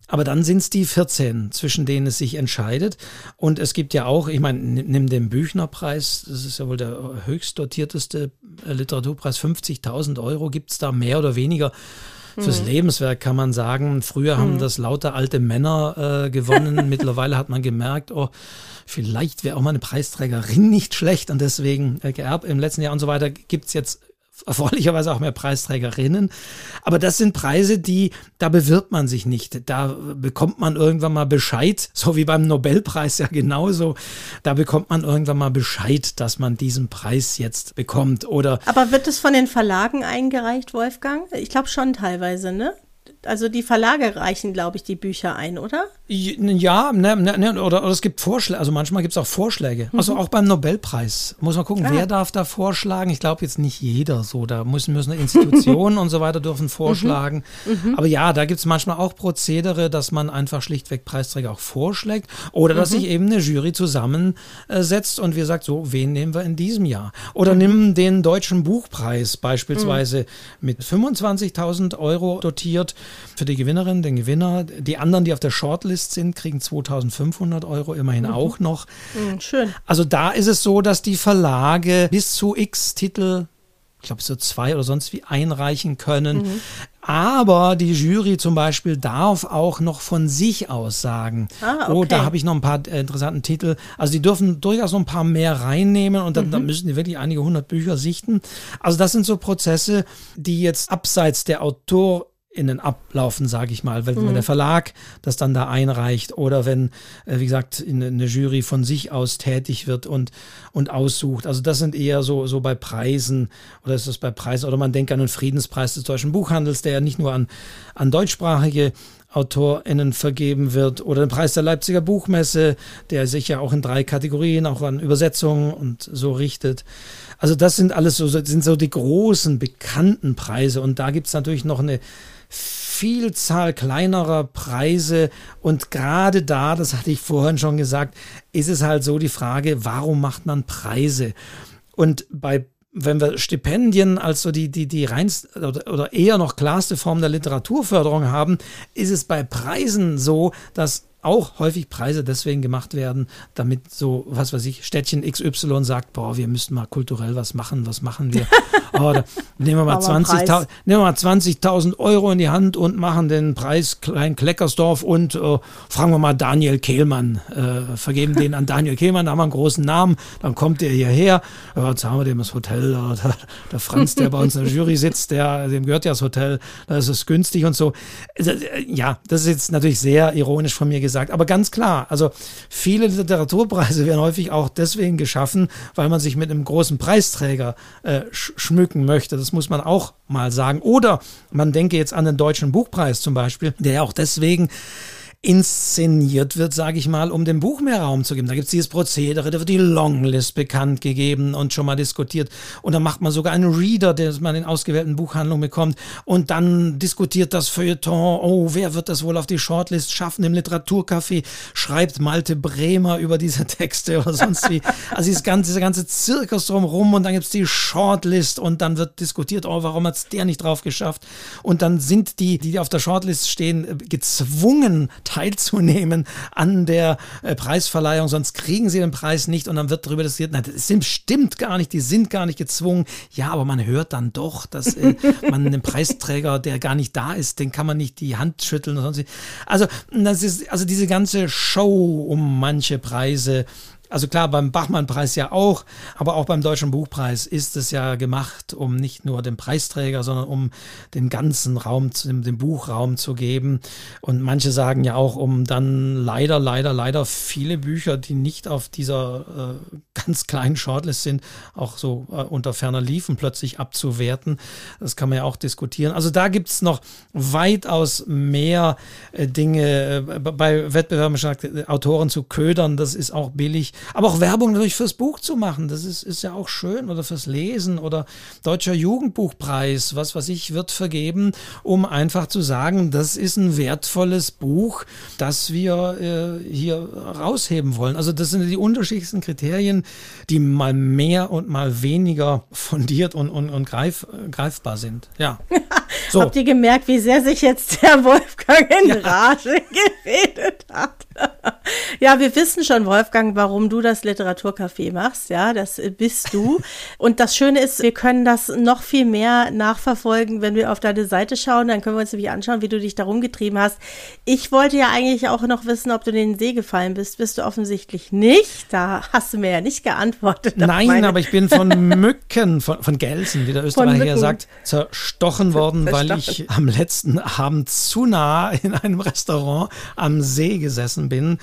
Aber dann sind es die vierzehn, zwischen denen es sich entscheidet. Und es gibt ja auch, ich meine, nimm den Büchner-Preis, das ist ja wohl der höchst dotierteste Literaturpreis, fünfzigtausend Euro gibt es da mehr oder weniger. Fürs mhm. Lebenswerk kann man sagen. Früher haben mhm. das lauter alte Männer äh, gewonnen. Mittlerweile hat man gemerkt, oh, vielleicht wäre auch mal eine Preisträgerin nicht schlecht und deswegen äh, geerbt im letzten Jahr und so weiter gibt's jetzt erfreulicherweise auch mehr Preisträgerinnen. Aber das sind Preise, die, da bewirbt man sich nicht. Da bekommt man irgendwann mal Bescheid, so wie beim Nobelpreis ja genauso. Da bekommt man irgendwann mal Bescheid, dass man diesen Preis jetzt bekommt. Oder aber wird es von den Verlagen eingereicht, Wolfgang? Ich glaube schon teilweise, ne? Also die Verlage reichen, glaube ich, die Bücher ein, oder? Ja, ne, ne, oder, oder es gibt Vorschläge, also manchmal gibt es auch Vorschläge. Mhm. Also auch beim Nobelpreis muss man gucken, ah. wer darf da vorschlagen. Ich glaube jetzt nicht jeder so, da müssen, müssen Institutionen und so weiter dürfen vorschlagen. Mhm. Aber ja, da gibt es manchmal auch Prozedere, dass man einfach schlichtweg Preisträger auch vorschlägt oder dass mhm. sich eben eine Jury zusammensetzt und wir sagt, so, wen nehmen wir in diesem Jahr? Oder mhm. nimm den Deutschen Buchpreis beispielsweise mhm. mit fünfundzwanzigtausend Euro dotiert für die Gewinnerin, den Gewinner. Die anderen, die auf der Shortlist sind, kriegen zweitausendfünfhundert Euro immerhin mhm. auch noch. Mhm, schön. Also da ist es so, dass die Verlage bis zu x Titel, ich glaube so zwei oder sonst wie, einreichen können. Mhm. Aber die Jury zum Beispiel darf auch noch von sich aus sagen, ah, okay. oh, da habe ich noch ein paar äh, interessanten Titel. Also die dürfen durchaus noch ein paar mehr reinnehmen und dann, mhm. dann müssen die wirklich einige hundert Bücher sichten. Also das sind so Prozesse, die jetzt abseits der Autor innen ablaufen, sage ich mal, wenn, mhm. wenn der Verlag das dann da einreicht oder wenn, äh, wie gesagt, eine Jury von sich aus tätig wird und, und aussucht. Also das sind eher so, so bei Preisen oder ist das bei Preisen oder man denkt an den Friedenspreis des deutschen Buchhandels, der ja nicht nur an, an deutschsprachige AutorInnen vergeben wird oder den Preis der Leipziger Buchmesse, der sich ja auch in drei Kategorien, auch an Übersetzungen und so richtet. Also das sind alles so, sind so die großen, bekannten Preise und da gibt es natürlich noch eine Vielzahl kleinerer Preise und gerade da, das hatte ich vorhin schon gesagt, ist es halt so die Frage, warum macht man Preise? Und bei wenn wir Stipendien als so die, die, die reinste oder, oder eher noch klarste Form der Literaturförderung haben, ist es bei Preisen so, dass auch häufig Preise deswegen gemacht werden, damit so, was weiß ich, Städtchen X Y sagt, boah, wir müssen mal kulturell was machen, was machen wir? Oh, da nehmen wir mal zwanzigtausend nehmen wir mal zwanzigtausend Euro in die Hand und machen den Preis Klein-Kleckersdorf und äh, fragen wir mal Daniel Kehlmann, äh, vergeben den an Daniel Kehlmann, da haben wir einen großen Namen, dann kommt der hierher, ja, jetzt haben wir dem das Hotel, äh, der, der Franz, der bei uns in der Jury sitzt, der, dem gehört ja das Hotel, da ist es günstig und so. Ja, das ist jetzt natürlich sehr ironisch von mir gesagt, aber ganz klar, also viele Literaturpreise werden häufig auch deswegen geschaffen, weil man sich mit einem großen Preisträger äh, sch- schmücken möchte. Das muss man auch mal sagen. Oder man denke jetzt an den Deutschen Buchpreis zum Beispiel, der ja auch deswegen inszeniert wird, sage ich mal, um dem Buch mehr Raum zu geben. Da gibt es dieses Prozedere, da wird die Longlist bekannt gegeben und schon mal diskutiert. Und dann macht man sogar einen Reader, den man in ausgewählten Buchhandlungen bekommt. Und dann diskutiert das Feuilleton, oh, wer wird das wohl auf die Shortlist schaffen? Im Literaturcafé schreibt Malte Bremer über diese Texte oder sonst wie. Also dieses ganze, dieser ganze Zirkus drumherum und dann gibt es die Shortlist und dann wird diskutiert, oh, warum hat es der nicht drauf geschafft? Und dann sind die, die auf der Shortlist stehen, gezwungen, teilzunehmen an der äh, Preisverleihung, sonst kriegen sie den Preis nicht und dann wird darüber diskutiert, nein, das stimmt gar nicht, die sind gar nicht gezwungen. Ja, aber man hört dann doch, dass äh, man einen Preisträger, der gar nicht da ist, den kann man nicht die Hand schütteln und sonst wie. Also, das ist, also diese ganze Show um manche Preise. Also klar, beim Bachmann-Preis ja auch, aber auch beim Deutschen Buchpreis ist es ja gemacht, um nicht nur den Preisträger, sondern um den ganzen Raum, den Buchraum zu geben. Und manche sagen ja auch, um dann leider, leider, leider viele Bücher, die nicht auf dieser äh, ganz kleinen Shortlist sind, auch so äh, unter ferner Liefen plötzlich abzuwerten. Das kann man ja auch diskutieren. Also da gibt es noch weitaus mehr äh, Dinge. Äh, bei Wettbewerben sagt, Autoren zu ködern, das ist auch billig. Aber auch Werbung natürlich fürs Buch zu machen, das ist, ist ja auch schön, oder fürs Lesen oder Deutscher Jugendbuchpreis, was weiß ich, wird vergeben, um einfach zu sagen, das ist ein wertvolles Buch, das wir äh, hier rausheben wollen. Also das sind die unterschiedlichsten Kriterien, die mal mehr und mal weniger fundiert und, und, und greif, greifbar sind. Ja. So. Habt ihr gemerkt, wie sehr sich jetzt der Wolfgang in Ja. Rage geredet hat? Ja, wir wissen schon, Wolfgang, warum du das Literaturcafé machst. Ja, das bist du. Und das Schöne ist, wir können das noch viel mehr nachverfolgen, wenn wir auf deine Seite schauen. Dann können wir uns nämlich anschauen, wie du dich darum getrieben hast. Ich wollte ja eigentlich auch noch wissen, ob du in den See gefallen bist. Bist du offensichtlich nicht. Da hast du mir ja nicht geantwortet. Nein, meine... aber ich bin von Mücken, von, von Gelsen, wie der Österreicher sagt, zerstochen worden, weil ich am letzten Abend zu nah in einem Restaurant am See gesessen bin.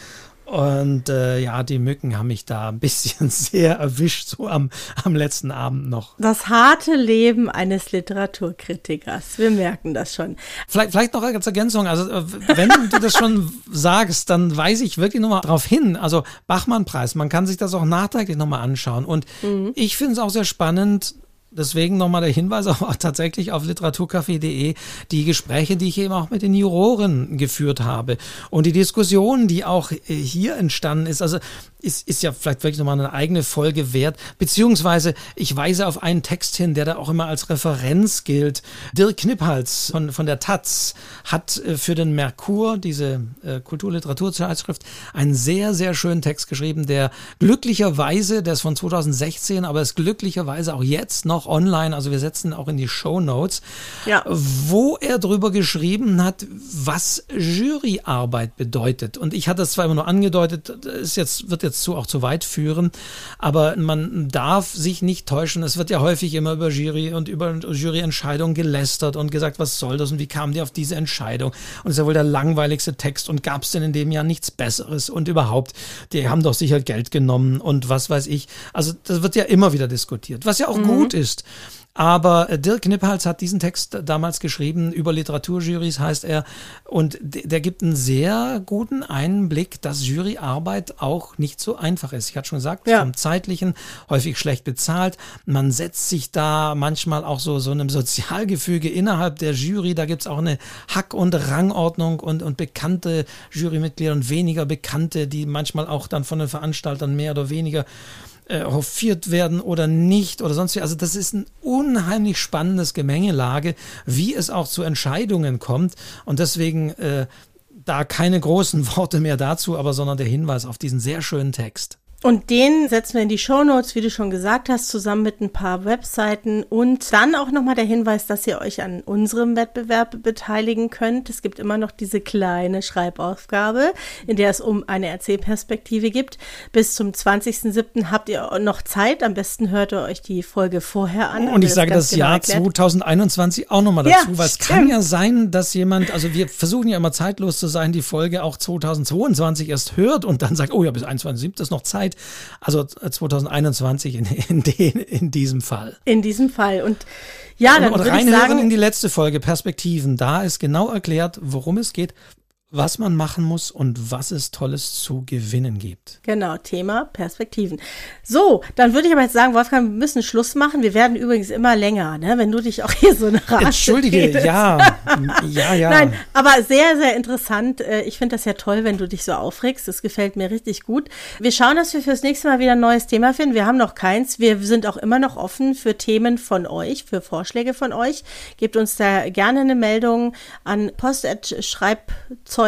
Und äh, ja, die Mücken haben mich da ein bisschen sehr erwischt, so am, am letzten Abend noch. Das harte Leben eines Literaturkritikers. Wir merken das schon. Vielleicht, vielleicht noch als Ergänzung, also wenn du das schon sagst, dann weise ich wirklich nochmal darauf hin. Also Bachmann-Preis, man kann sich das auch nachträglich nochmal anschauen. Und mhm. ich finde es auch sehr spannend. Deswegen nochmal der Hinweis auch tatsächlich auf literaturcafé punkt de, die Gespräche, die ich eben auch mit den Juroren geführt habe und die Diskussion, die auch hier entstanden ist, also ist, ist ja vielleicht wirklich nochmal eine eigene Folge wert, beziehungsweise ich weise auf einen Text hin, der da auch immer als Referenz gilt. Dirk Kniphals von, von der Taz hat für den Merkur, diese äh, Kultur-Literaturzeitschrift, einen sehr, sehr schönen Text geschrieben, der glücklicherweise, der ist von zweitausendsechzehn, aber ist glücklicherweise auch jetzt noch online, also wir setzen auch in die Shownotes, ja. wo er drüber geschrieben hat, was Juryarbeit bedeutet. Und ich hatte es zwar immer nur angedeutet, ist jetzt, wird jetzt zu, auch zu weit führen, aber man darf sich nicht täuschen. Es wird ja häufig immer über Jury und über Juryentscheidungen gelästert und gesagt, was soll das und wie kamen die auf diese Entscheidung? Und es ist ja wohl der langweiligste Text und gab es denn in dem Jahr nichts Besseres und überhaupt, die haben doch sicher Geld genommen und was weiß ich. Also das wird ja immer wieder diskutiert, was ja auch mhm. gut ist. Aber Dirk Kniphals hat diesen Text damals geschrieben, über Literaturjurys heißt er, und der gibt einen sehr guten Einblick, dass Juryarbeit auch nicht so einfach ist. Ich hatte schon gesagt, ja. vom Zeitlichen, häufig schlecht bezahlt. Man setzt sich da manchmal auch so, so einem Sozialgefüge innerhalb der Jury. Da gibt's auch eine Hack- und Rangordnung und, und bekannte Jurymitglieder und weniger bekannte, die manchmal auch dann von den Veranstaltern mehr oder weniger Äh, hofiert werden oder nicht oder sonst wie. Also das ist ein unheimlich spannendes Gemengelage, wie es auch zu Entscheidungen kommt und deswegen äh, da keine großen Worte mehr dazu, aber sondern der Hinweis auf diesen sehr schönen Text. Und den setzen wir in die Shownotes, wie du schon gesagt hast, zusammen mit ein paar Webseiten und dann auch nochmal der Hinweis, dass ihr euch an unserem Wettbewerb beteiligen könnt. Es gibt immer noch diese kleine Schreibaufgabe, in der es um eine Erzählperspektive gibt. Bis zum zwanzigsten siebten habt ihr noch Zeit. Am besten hört ihr euch die Folge vorher an. Und ich sage das, das Jahr genau zweitausendeinundzwanzig auch nochmal dazu, ja, weil es kann ja sein, dass jemand, also wir versuchen ja immer zeitlos zu sein, die Folge auch zweitausendzweiundzwanzig erst hört und dann sagt, oh ja, bis einundzwanzigsten siebten ist noch Zeit. Also zweitausendeinundzwanzig in, in, den, in diesem Fall. In diesem Fall. Und ja, dann und, und würde ich sagen, reinhören in die letzte Folge, Perspektiven. Da ist genau erklärt, worum es geht, was man machen muss und was es Tolles zu gewinnen gibt. Genau, Thema Perspektiven. So, dann würde ich aber jetzt sagen, Wolfgang, wir müssen Schluss machen. Wir werden übrigens immer länger, ne? Wenn du dich auch hier so eine Rage Entschuldige, redest. ja, ja, ja. Nein, aber sehr, sehr interessant. Ich finde das ja toll, wenn du dich so aufregst. Das gefällt mir richtig gut. Wir schauen, dass wir fürs nächste Mal wieder ein neues Thema finden. Wir haben noch keins. Wir sind auch immer noch offen für Themen von euch, für Vorschläge von euch. Gebt uns da gerne eine Meldung an post at schreibzeug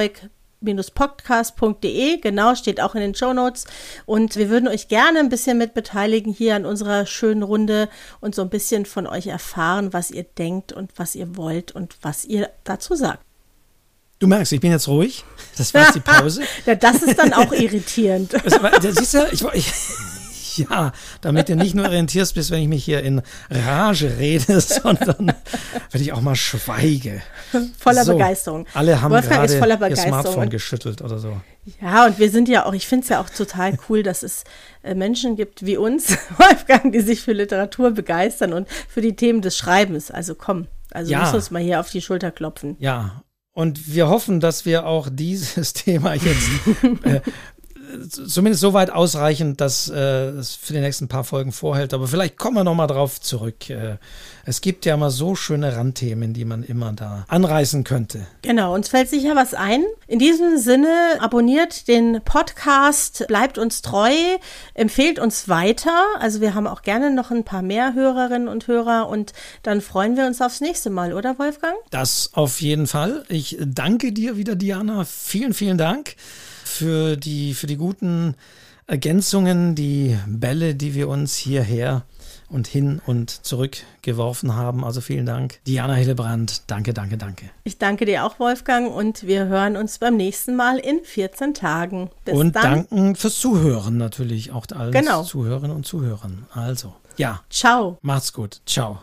podcast punkt de, genau, steht auch in den Shownotes und wir würden euch gerne ein bisschen mit beteiligen hier an unserer schönen Runde und so ein bisschen von euch erfahren, was ihr denkt und was ihr wollt und was ihr dazu sagt. Du merkst, ich bin jetzt ruhig, das war jetzt die Pause. Ja, das ist dann auch irritierend. Das, das ist ja, ich, ich Ja, damit du nicht nur irritierst bist, wenn ich mich hier in Rage rede, sondern wenn ich auch mal schweige. Voller so, Begeisterung. Alle haben Wolfgang gerade ist voller ihr Begeisterung. Smartphone geschüttelt oder so. Ja, und wir sind ja auch, ich finde es ja auch total cool, dass es äh, Menschen gibt wie uns, Wolfgang, die sich für Literatur begeistern und für die Themen des Schreibens. Also komm, also ja. müssen uns mal hier auf die Schulter klopfen. Ja, und wir hoffen, dass wir auch dieses Thema jetzt äh, zumindest soweit ausreichend, dass äh, es für die nächsten paar Folgen vorhält. Aber vielleicht kommen wir nochmal drauf zurück. Äh, es gibt ja mal so schöne Randthemen, die man immer da anreißen könnte. Genau, uns fällt sicher was ein. In diesem Sinne, abonniert den Podcast, bleibt uns treu, empfehlt uns weiter. Also wir haben auch gerne noch ein paar mehr Hörerinnen und Hörer und dann freuen wir uns aufs nächste Mal, oder Wolfgang? Das auf jeden Fall. Ich danke dir wieder, Diana. Vielen, vielen Dank für die, für die guten Ergänzungen, die Bälle, die wir uns hierher und hin und zurück geworfen haben. Also vielen Dank. Diana Hillebrand, danke, danke, danke. Ich danke dir auch, Wolfgang, und wir hören uns beim nächsten Mal in vierzehn Tagen. Bis und dann. Danken fürs Zuhören natürlich, auch allen genau. Zuhörerinnen und Zuhörern. Also, ja. Ciao. Macht's gut. Ciao.